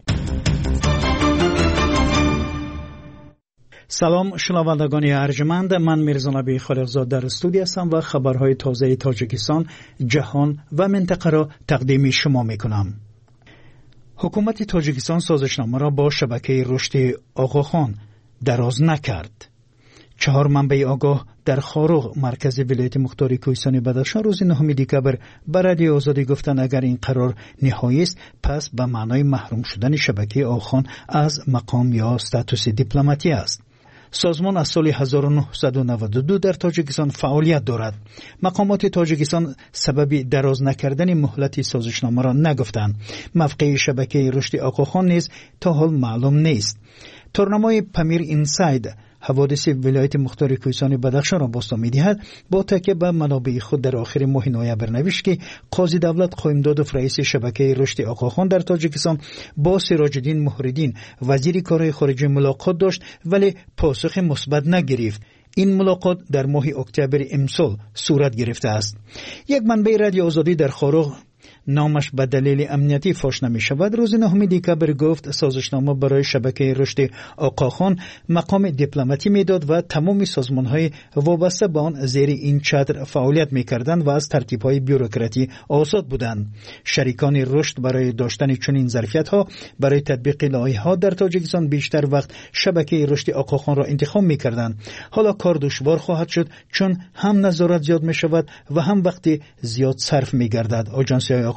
سلام شنوندگان ارجمند، من میرزا نبی خالقزاد در استودیو هستم و خبرهای تازه تاجیکستان، جهان و منطقه را تقدیم شما میکنم. حکومت تاجیکستان سازشنامه را با شبکه رشد آقاخان دراز نکرد. چهار منبع آگاه در خاروغ مرکز ولایت مختار کوهستان بدخشان روز نهم دکامبر به رادیو آزادی گفتند اگر این قرار نهایی است پس به معنای محروم شدن شبکه آقاخان از مقام یا استاتوس دیپلماتی است. سازمان از سال هزار و نهصد و نود و دو در تاجیکستان فعالیت دارد. مقامات تاجیکستان سبب دراز نکردن مهلت سازشنامه را نگفتند. موقع شبکه رشد آقاخان نیز تا حال معلوم نیست. تورنمای پامیر اینساید حوادث ولایت مختار کوهستان بدخشان را باستا می‌دهد. با تکیه به منابع خود در آخر ماه نوامبر نوشت که قاضی دولت قائمداد رئیس شبکه رشد آقاخان در تاجیکستان با سراج الدین مهرالدین وزیر کارهای خارجه ملاقات داشت ولی پاسخ مثبت نگرفت. این ملاقات در ماه اکتبر امسال صورت گرفته است. یک منبع رادیو آزادی در خاروغ نامش به دلیل امنیتی فاش نمی شود روز نهم دکامبر گفت سازشنامه برای شبکه رشد آقاخان مقام دیپلماتی میداد و تمام سازمان‌های وابسته به آن زیر این چتر فعالیت می‌کردند و از ترتیب‌های بیوروکراتی آزاد بودند. شریکان رشد برای داشتن چنین ظرفیت‌ها برای تطبیق لایحه‌ها در تاجیکستان بیشتر وقت شبکه رشد آقاخان را انتخاب می‌کردند. حالا کار دشوار خواهد شد چون هم نظارت زیاد می‌شود و هم وقت زیاد صرف می‌گردد. آژانس‌های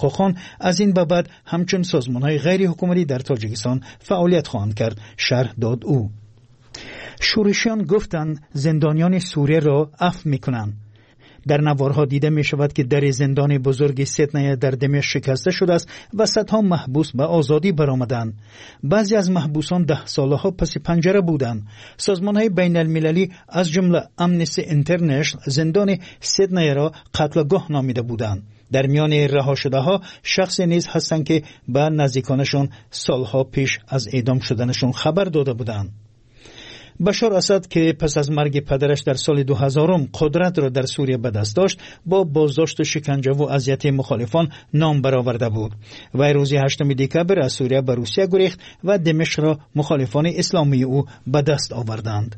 خاخان از این به بعد همچون سازمان‌های غیر حکومتی در تاجیکستان فعالیت خواهند کرد، شرح داد او. شورشیان گفتند زندانیان سوریه را عفو می‌کنند. در نوارها دیده می شود که در زندان بزرگ سیدنیه در دمشق شکسته شده است و صدها محبوس به آزادی برآمدند. بعضی از محبوسان ده ساله ها پس پنجره بودند. سازمان های بین المللی از جمله امنستی اینترنشنال زندان سیدنیه را قتلگاه نامیده بودند. در میان رها شده ها شخصی نیز هستند که به نزدیکانشان سالها پیش از اعدام شدنشان خبر داده بودند. بشار اسد که پس از مرگ پدرش در سال دو هزار قدرت را در سوریه به دست داشت، با بازداشت و شکنجه و اذیت مخالفان نام برآورده بود. وی روز هشتم دکبر از سوریه به روسیه گریخت و دمشق را مخالفان اسلامی او به دست آوردند.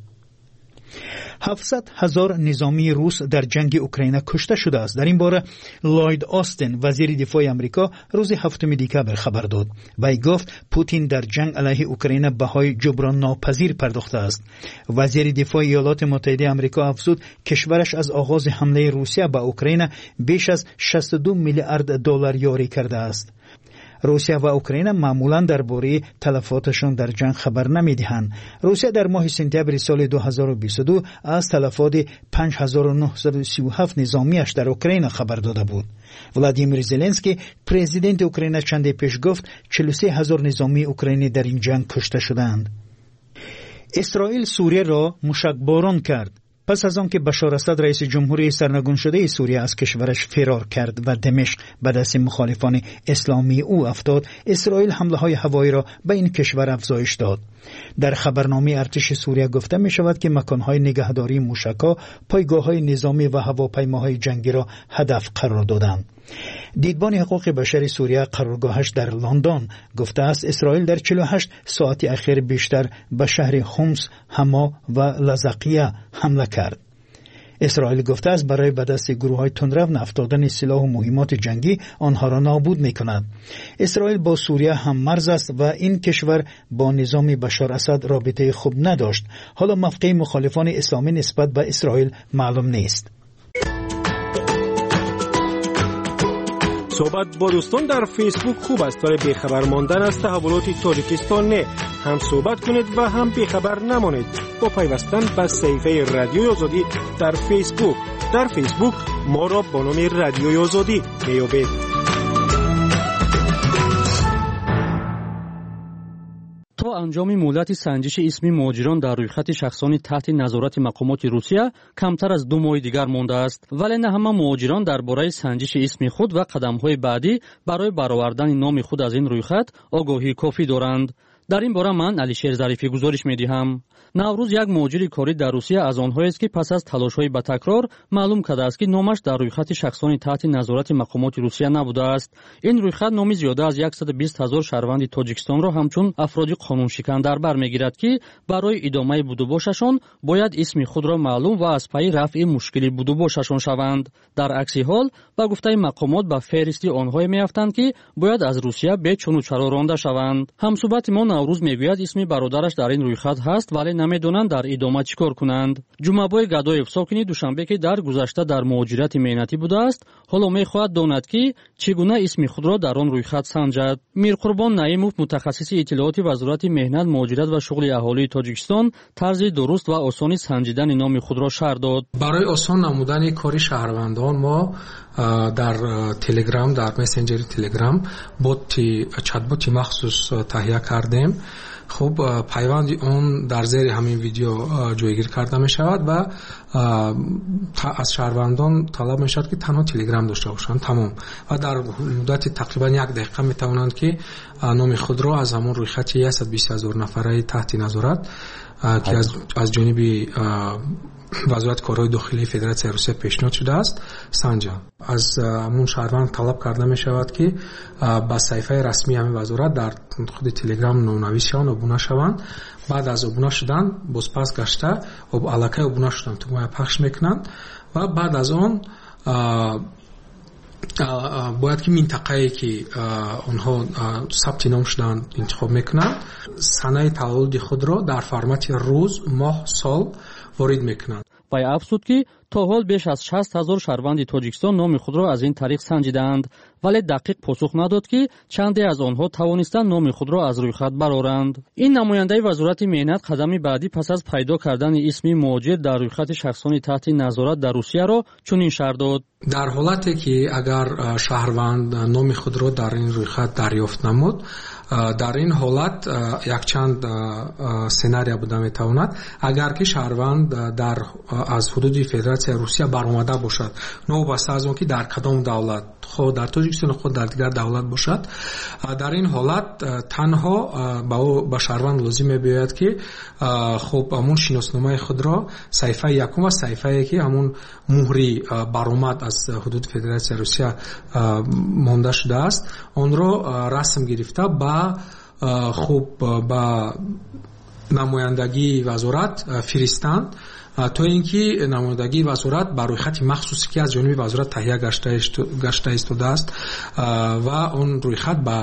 هفتصد هزار نظامی روس در جنگ اوکراین کشته شده است. در این باره لوید آستین وزیر دفاع آمریکا روز هفتم دکبر خبر داد. وی گفت پوتین در جنگ علیه اوکراین بهای جبران ناپذیر پرداخته است. وزیر دفاع ایالات متحده آمریکا افزود کشورش از آغاز حمله روسیه به اوکراین بیش از شصت و دو میلیارد دلار یاری کرده است. روسیه و اوکراین معمولا درباره تلفاتشان در جنگ خبر نمیدهند. روسیه در ماه سپتامبر سال دو هزار و بیست و دو از تلفات پنج هزار و نهصد و سی و هفت نظامیش در اوکراین خبر داده بود. ولادیمیر زلنسکی پرزیدنت اوکراین چند پیش گفت چهل و سه هزار نظامی اوکراینی در این جنگ کشته شدند. اسرائیل سوریه را موشکباران کرد. پس از آن که بشار اسد رئیس جمهوری سرنگون شده سوریه از کشورش فرار کرد و دمشق به دست مخالفان اسلامی او افتاد، اسرائیل حمله های هوایی را به این کشور افزایش داد. در خبرنامه ارتش سوریه گفته می شود که مکانهای نگهداری موشک‌ها، پایگاه‌های نظامی و هواپیماهای جنگی را هدف قرار دادند. دیدبان حقوق بشر سوریه قرارگاهش در لندن گفته است اسرائیل در چهل و هشت ساعت اخیر بیشتر به شهر حمص، حما و لزقیه حمله کرد. اسرائیل گفته است برای به دست گروه‌های تندرو نفتادن سلاح و مهمات جنگی آنها را نابود می‌کند. اسرائیل با سوریه هم مرز است و این کشور با نظام بشار اسد رابطه خوب نداشت. حالا موقع مخالفان اسلامی نسبت به اسرائیل معلوم نیست. صحبت با دوستان در فیسبوک خوب است، برای بیخبر ماندن از تحولات تاجیکستان نه. هم صحبت کنید و هم بیخبر نمانید با پیوستن به صفحه رادیوی آزادی در فیسبوک. در فیسبوک ما را با نام رادیوی آزادی میابید. تا انجام مهلت سنجش اسمی مهاجران در رویخط شخصانی تحت نظارت مقامات روسیه کمتر از دو ماه دیگر مانده است، ولی نه همه مهاجران درباره سنجش اسم خود و قدم‌های بعدی برای برآوردن نام خود از این رویخط آگاهی کافی دارند. در این باره من علیشیر ظریفی گزارش می‌دهم. نوروز یک مهاجر کاری در روسیه از آنهایی است که پس از تلاش‌های به تکرار معلوم کرده است که نامش در رویخط شخصانی تحت نظارت مقامات روسیه نبوده است. این رویخط نام زیاده از صد و بیست هزار شهروند تاجیکستان را همچون افراد قانونشکن در بر می‌گیرد که برای ادامه بودوباششان باید اسم خود را معلوم و از پی رفع مشکل بودوباششان شوند. در عکس حال با گفته مقامات به فهرست آنهایی می‌افتند که باید از روسیه به چون و چرا رانده شوند. همصحبت ما نوروز میگوید اسم برادرش در این رویخط هست ولی نمیدونند در ادامه چیکار کنند. جمعه‌بای گدایف ساکنی دوشنبه که در گذشته در مهاجرت مهنتی بوده است، حالا میخواهد داند که چگونه اسم خود را در آن رویخط سنجد. میرقربان نعیموف متخصص اطلاعات وزارت مهنت، مهاجرت و شغل اهالی تاجیکستان طرز درست و آسان سنجیدن نام خود را شرح داد. برای آسان نمودن کار شهروندان ما در تلگرام، در مسنجر تلگرام بوت چت بوت مخصوص تهیه کردیم. خب پیوند اون در زیر همین ویدیو جایگیر کرده می شود و از شهروندان طلب می شود که تنها تلگرام داشته باشند، تمام، و در مدت تقریبا یک دقیقه می توانند که نام خود را از همون روی خط صد و بیست هزار نفره تحت نظارت که از از جانب وزارت کارهای داخلی فدراسیون روسیه پیشنهاد شده است سنجان. از همون شهروند طلب کرده می شود که با صفحه رسمی همین وزارت در خود تلگرام نامنویس شوند، ابونه شوند. بعد از ابونه شدن بازپس گشته و علاقه ابونه شدن تو ما پخش میکنند و بعد از آن باید که منطقه‌ای که اونها ثبت نام شدن انتخاب میکنند، سنه تولد خود را در فرمت روز، ماه، سال وارد میکنند. вай афзуд ки то ҳол беш аз шаст ҳазор шаҳрванди тоҷикистон номи худро аз ин тариқ санҷиданд, вале дақиқ посух надод ки чанде аз онҳо тавонистанд номи худро аз рӯйхат бароранд. ин намояндаи вазорати меҳнат қадами баъдӣ пас аз пайдо кардани исми муҳоҷир дар рӯйхати шахсони таҳти назорат дар русияро чунин шарҳ дод: дар ҳолате ки агар шаҳрванд номи худро дар ин рӯйхат дарёфт намуд, дар ин ҳолат якчанд сценария буда метавонад. агар ки шаҳрванд дар аз ҳудуди федератсияи русия баромада бошад, новобаста аз он ки дар кадом давлат, хо дар тоҷикистон хо дар дигар давлат бошад, дар ин ҳолат танҳо ба шаҳрванд лозим мебиёяд ки хуб амун шиносномаи худро саҳифаи якум ва саҳифае ки амун муҳри баромад аз ҳудуди федератсияи русия монда шудааст, онро расм гирифта ба хуб ба намояндагии вазорат фиристанд, то ин ки намояндагии вазорат ба рӯйхати махсусе ки аз ҷониби вазорат таҳия гашта истодааст ва он рӯйхат ба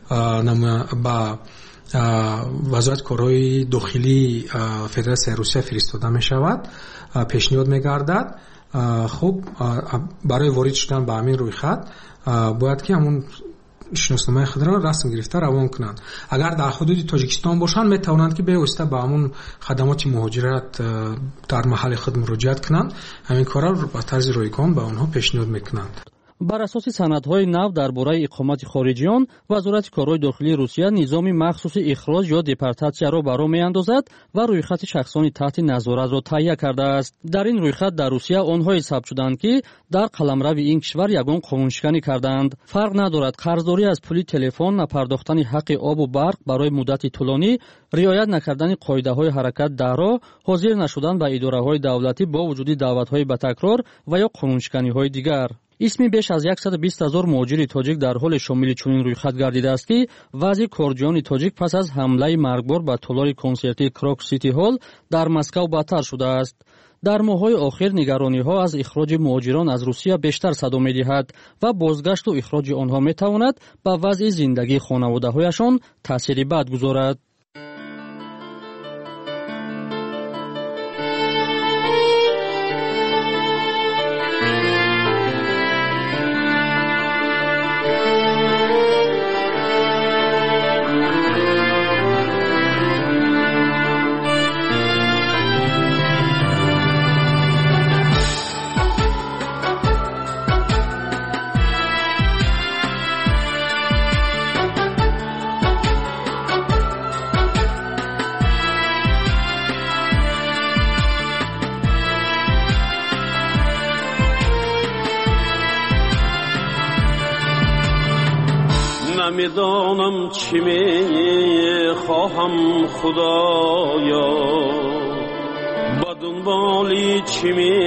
ба вазорати корҳои дохилии федератсияи русия фиристода мешавад, пешниҳод мегардад. хуб барои ворид шудан ба ҳамин рӯйхат бояд ки ҳамун шиносномаи худро расм гирифта равон кунанд. агар дар ҳудуди тоҷикистон бошанд, метавонанд ки бевосита ба ҳамун хадамоти муҳоҷират дар маҳалли худ муроҷиат кунанд. ҳамин корро ба тарзи ройгон ба онҳо пешниҳод мекунанд. бар асоси санадҳои нав дар бораи иқомати хориҷиён, вазорати корҳои дохилии русия низоми махсуси ихроҷ ё депортатсияро баро меандозад ва рӯйхати шахсони таҳти назоратро таҳия кардааст. дар ин рӯйхат дар русия онҳое сабт шуданд ки дар қаламрави ин кишвар ягон қонуншиканӣ карданд. фарқ надорад қарздорӣ аз пули телефон, напардохтани ҳаққи обу барқ барои муддати тӯлонӣ, риоят накардани қоидаҳои ҳаракат дар роҳ, ҳозир нашудан ба идораҳои давлатӣ бо вуҷуди даъватҳои ба такрор ва ё қонуншиканиҳои дигар. исми беш аз яксад бист ҳазор муҳоҷири тоҷик дар ҳоли шомили чунин рӯйхат гардидааст ки вазъи корҷиёни тоҷик пас аз ҳамлаи маргбор ба толори консерти крок сити ҳол дар Москав бадтар шудааст. дар моҳҳои охир нигарониҳо аз ихроҷи муҳоҷирон аз русия бештар садо медиҳад ва бозгашту ихроҷи онҳо метавонад ба вазъи зиндагии хонаводаҳояшон таъсири бад гузорад. نمیدانم چی میخواهم خدایا، با دنبالی چی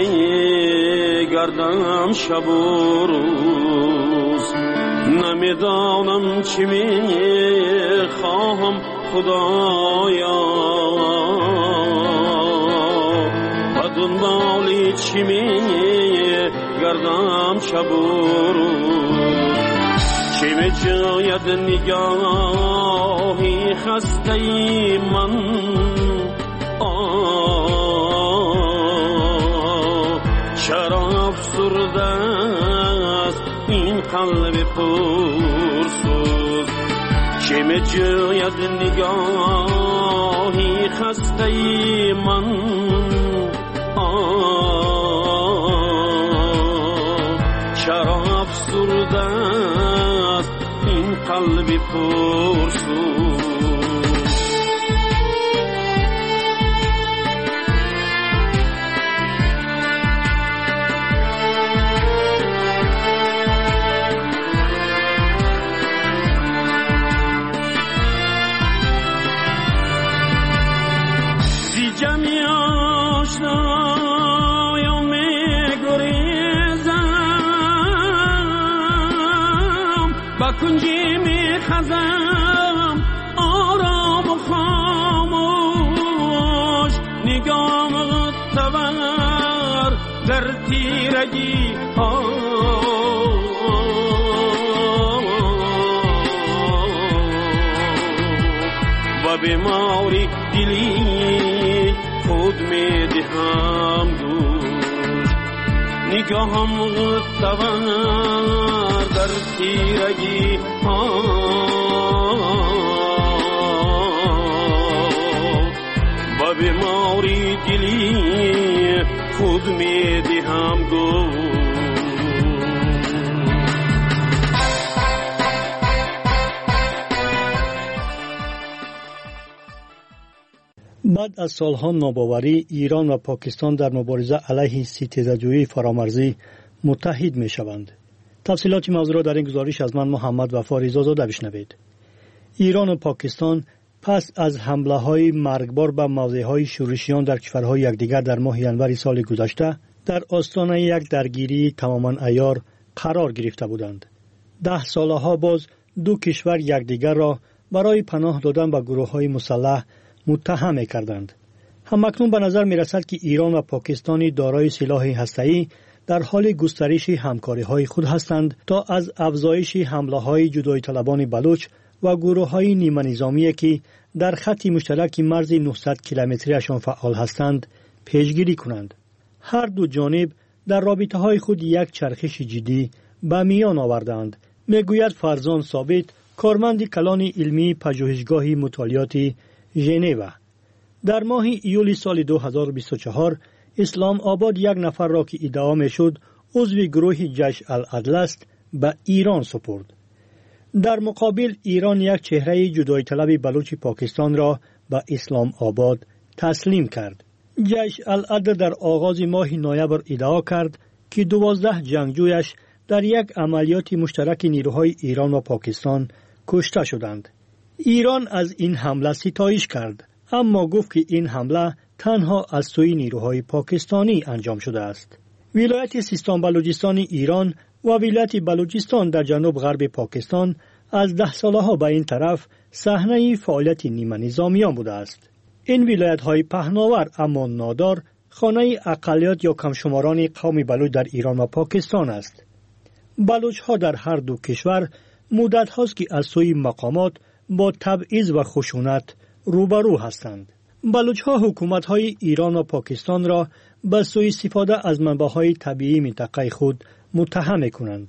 میگردم شب و روز. نمیدانم چی میخواهم خدایا، با دنبالی چی میگردم شب و روز. چه می جاید نگاهی خسته ای من، چرا افسرده است این قلب پرسوز. چه می جاید نگاهی خسته ای من، چرا افسرده است این قلب پرسوز. زی جمعی آشنایان می‌گریزم، با کنجی می‌خزم آرام و خاموش. نگاه تور در تیرگی ها، و بیماری دلی خود می‌دهم دور. نگاهم غطور در تیرگی ها و بیماری دلی خود می دهم گو بعد از سالها ناباوری ایران و پاکستان در مبارزه علیه ستیزجویی فرامرزی متحد می شوند. تفصیلات موضوع را در این گزارش از من محمد وفا رضازاده بشنوید. ایران و پاکستان پس از حمله های مرگبار به موضع های شورشیان در کشورهای یکدیگر در ماه ژانویه سال گذشته در آستانه یک درگیری تماما عیار قرار گرفته بودند. ده سالها باز دو کشور یکدیگر را برای پناه دادن به گروه های مسلح متهم کردند. همکنون به نظر می رسد که ایران و پاکستان دارای سلاح هسته‌ای در حال گسترش همکاری های خود هستند تا از افزایش حمله های جدایی طلبان بلوچ و گروه های نیمه نظامی که در خط مشترک مرز نهصد کیلومتریشان فعال هستند پیشگیری کنند. هر دو جانب در رابطه های خود یک چرخش جدی به میان آوردند. میگوید فرزان ثابت، کارمند کلان علمی پژوهشگاه مطالعات ژنو. در ماه ایول سال دو هزار و بیست و چهار اسلام آباد یک نفر را که ادعا میشد عضو گروه جیش العدل است به ایران سپرد. در مقابل ایران یک چهره جدایی طلب بلوچ پاکستان را به اسلام آباد تسلیم کرد. جیش العدل در آغاز ماه نوامبر ادعا کرد که دوازده جنگجویش در یک عملیات مشترک نیروهای ایران و پاکستان کشته شدند. ایران از این حمله ستایش کرد، اما گفت که این حمله تنها از سوی نیروهای پاکستانی انجام شده است. ولایت سیستان بلوچستان ایران و ولایت بلوچستان در جنوب غرب پاکستان از ده سالها به این طرف صحنه فعالیت نیمه نظامیان بوده است. این ولایت های پهناور اما نادار خانه اقلیت یا کمشماران قوم بلوچ در ایران و پاکستان است. بلوچ ها در هر دو کشور مدت هاست که از سوی مقامات با تبعیض و خشونت روبرو هستند. بلوچ ها حکومت های ایران و پاکستان را به سوء استفاده از منابع طبیعی منطقه خود متهم کنند.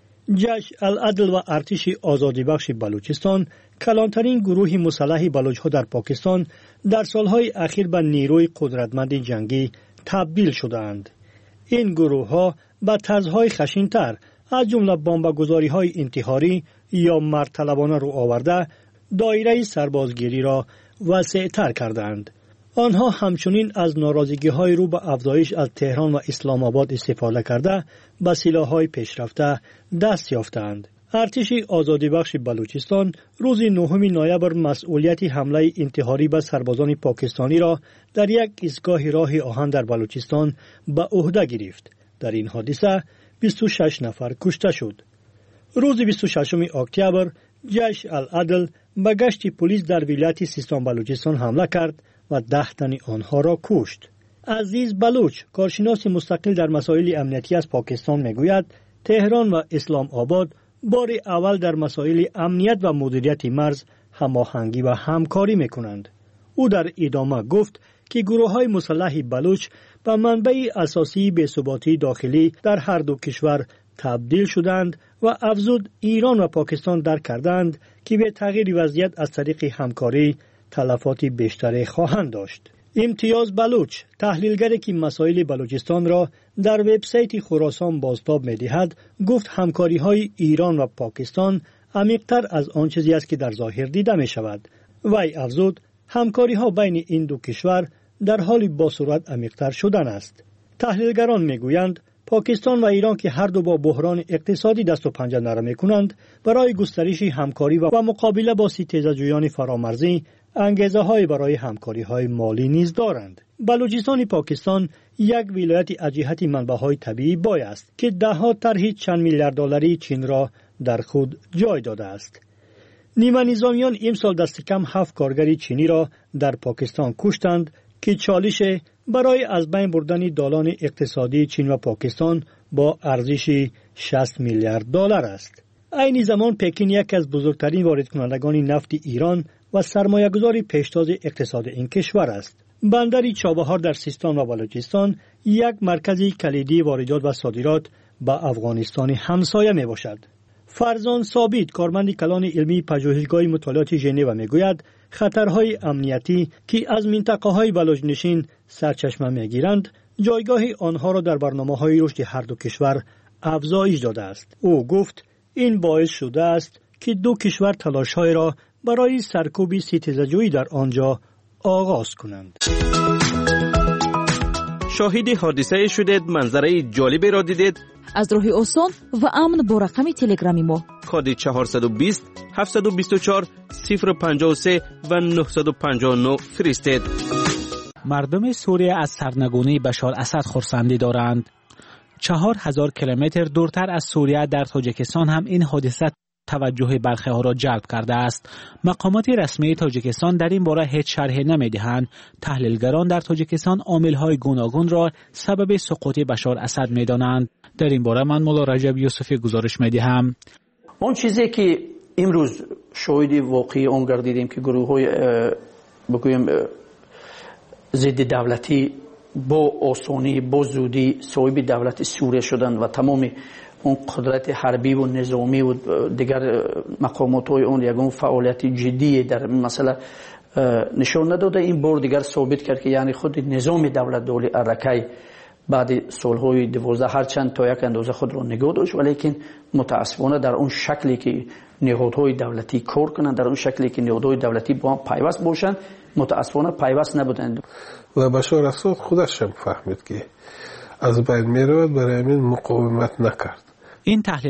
جیش العدل و ارتش آزادی بخش بلوچستان کلانترین گروه مسلح بلوچ ها در پاکستان در سالهای اخیر به نیروی قدرتمند جنگی تبدیل شدند. این گروه ها به طرزهای خشن‌تر از جمله بمبگذاری های انتحاری یا مرد-طلبانه رو آورده دایره سربازگیری را وسیع‌تر کردند. آنها همچنین از ناراضگی های رو به افزایش از تهران و اسلام آباد استفاده کرده به سلاح‌های پیشرفته دست یافتند. ارتش آزادی بخش بلوچستان روز نهم نوامبر مسئولیت حمله انتحاری به سربازان پاکستانی را در یک ایستگاه راه آهن در بلوچستان به عهده گرفت. در این حادثه بیست و شش نفر کشته شد. روز بیست و ششم اکتبر جیش العدل به گشت پلیس در ولایت سیستان بلوچستان حمله کرد و ده تن آنها را کشت. عزیز بلوچ، کارشناس مستقل در مسائل امنیتی از پاکستان میگوید تهران و اسلام آباد بار اول در مسائل امنیت و مدیریت مرز هماهنگی و همکاری میکنند. او در ادامه گفت که گروه‌های مسلح بلوچ به منبع اساسی بی‌ثباتی داخلی در هر دو کشور تبدیل شدند و افزود ایران و پاکستان درک کردند که به تغییر وضعیت از طریق همکاری تلفات بیشتری خواهند داشت. امتیاز بلوچ، تحلیلگری که مسائل بلوچستان را در وبسایت خراسان بازتاب می‌دهد، گفت همکاری‌های ایران و پاکستان عمیق‌تر از آن چیزی است که در ظاهر دیده می‌شود. وی افزود همکاری‌ها بین این دو کشور در حال با سرعت عمیق‌تر شدن است. تحلیلگران می‌گویند پاکستان و ایران که هر دو با بحران اقتصادی دست و پنجه نرم می‌کنند، برای گسترش همکاری و مقابله با ستیزجویان فرامرزی انگیزه های برای همکاری های مالی نیز دارند. بلوچستان پاکستان یک ولایت از جهت منبع های طبیعی بای است که دهها طرح چند میلیارد دلاری چین را در خود جای داده است. نیمه نظامیان امسال دست کم هفت کارگر چینی را در پاکستان کشتند که چالش برای از بین بردن دالان اقتصادی چین و پاکستان با ارزش شصت میلیارد دلار است. عین زمان پکین یک از بزرگترین وارد کنندگان نفت ایران و سرمایه‌گذار پیشتاز اقتصاد این کشور است. بندر چابهار در سیستان و بلوچستان یک مرکز کلیدی واردات و صادرات به افغانستان همسایه می باشد. فرزان ثابت کارمند کلان علمی پژوهشگاه مطالعات ژنو میگوید خطرهای امنیتی که از منطقه‌های بلوچ‌نشین سرچشمه میگیرند جایگاه آنها را در برنامه‌های رشد هر دو کشور افزایش داده است. او گفت این باعث شده است که دو کشور تلاش‌های را برای سرکوب ستیزجویی در آنجا آغاز کنند. شاهد حادثه شدید، منظره جالبی را دیدید؟ از راه آسان و امن با رقم تلگرامی ما کد چهارصد و بیست هفتصد و بیست و چهار صفر پنجاه و سه و نهصد و پنجاه و نه فرستید. مردم سوریه از سرنگونی بشار اسد خرسندی دارند. چهار هزار کیلومتر دورتر از سوریه در تاجیکستان هم این حادثه توجه برخی ها را جلب کرده است. مقامات رسمی تاجیکستان در این باره هیچ شرحی نمی‌دهند. تحلیلگران در تاجیکستان عامل‌های گوناگون را سبب سقوط بشار اسد می‌دانند. در این باره من مولا رجب یوسفی گزارش می‌دهم. اون چیزی که امروز شاهد واقعی اون گردیدیم که گروه‌های بگویم ضد دولتی با آسانی با زودی صاحب دولت سوریه شدند و تمام اون قدرت حربی و نظامی و دیگر مقامات های اون یگان فعالیت جدی در مسئله نشان نداده. این بار دیگر ثابت کرد که یعنی خود نظام دولت دوله ارکی بعد سالهای دوازده هرچند تا یک اندازه خود را نگاه داشت، ولیکن متاسفانه در اون شکلی که نهادهای دولتی کار کنند، در اون شکلی که نهادهای دولتی با هم پیوست باشند، متاسفانه پیوست نبودند. و بشار اسد خودش هم فهمید که از بین میرود، برای همین مقاومت نکرد. این تحلیل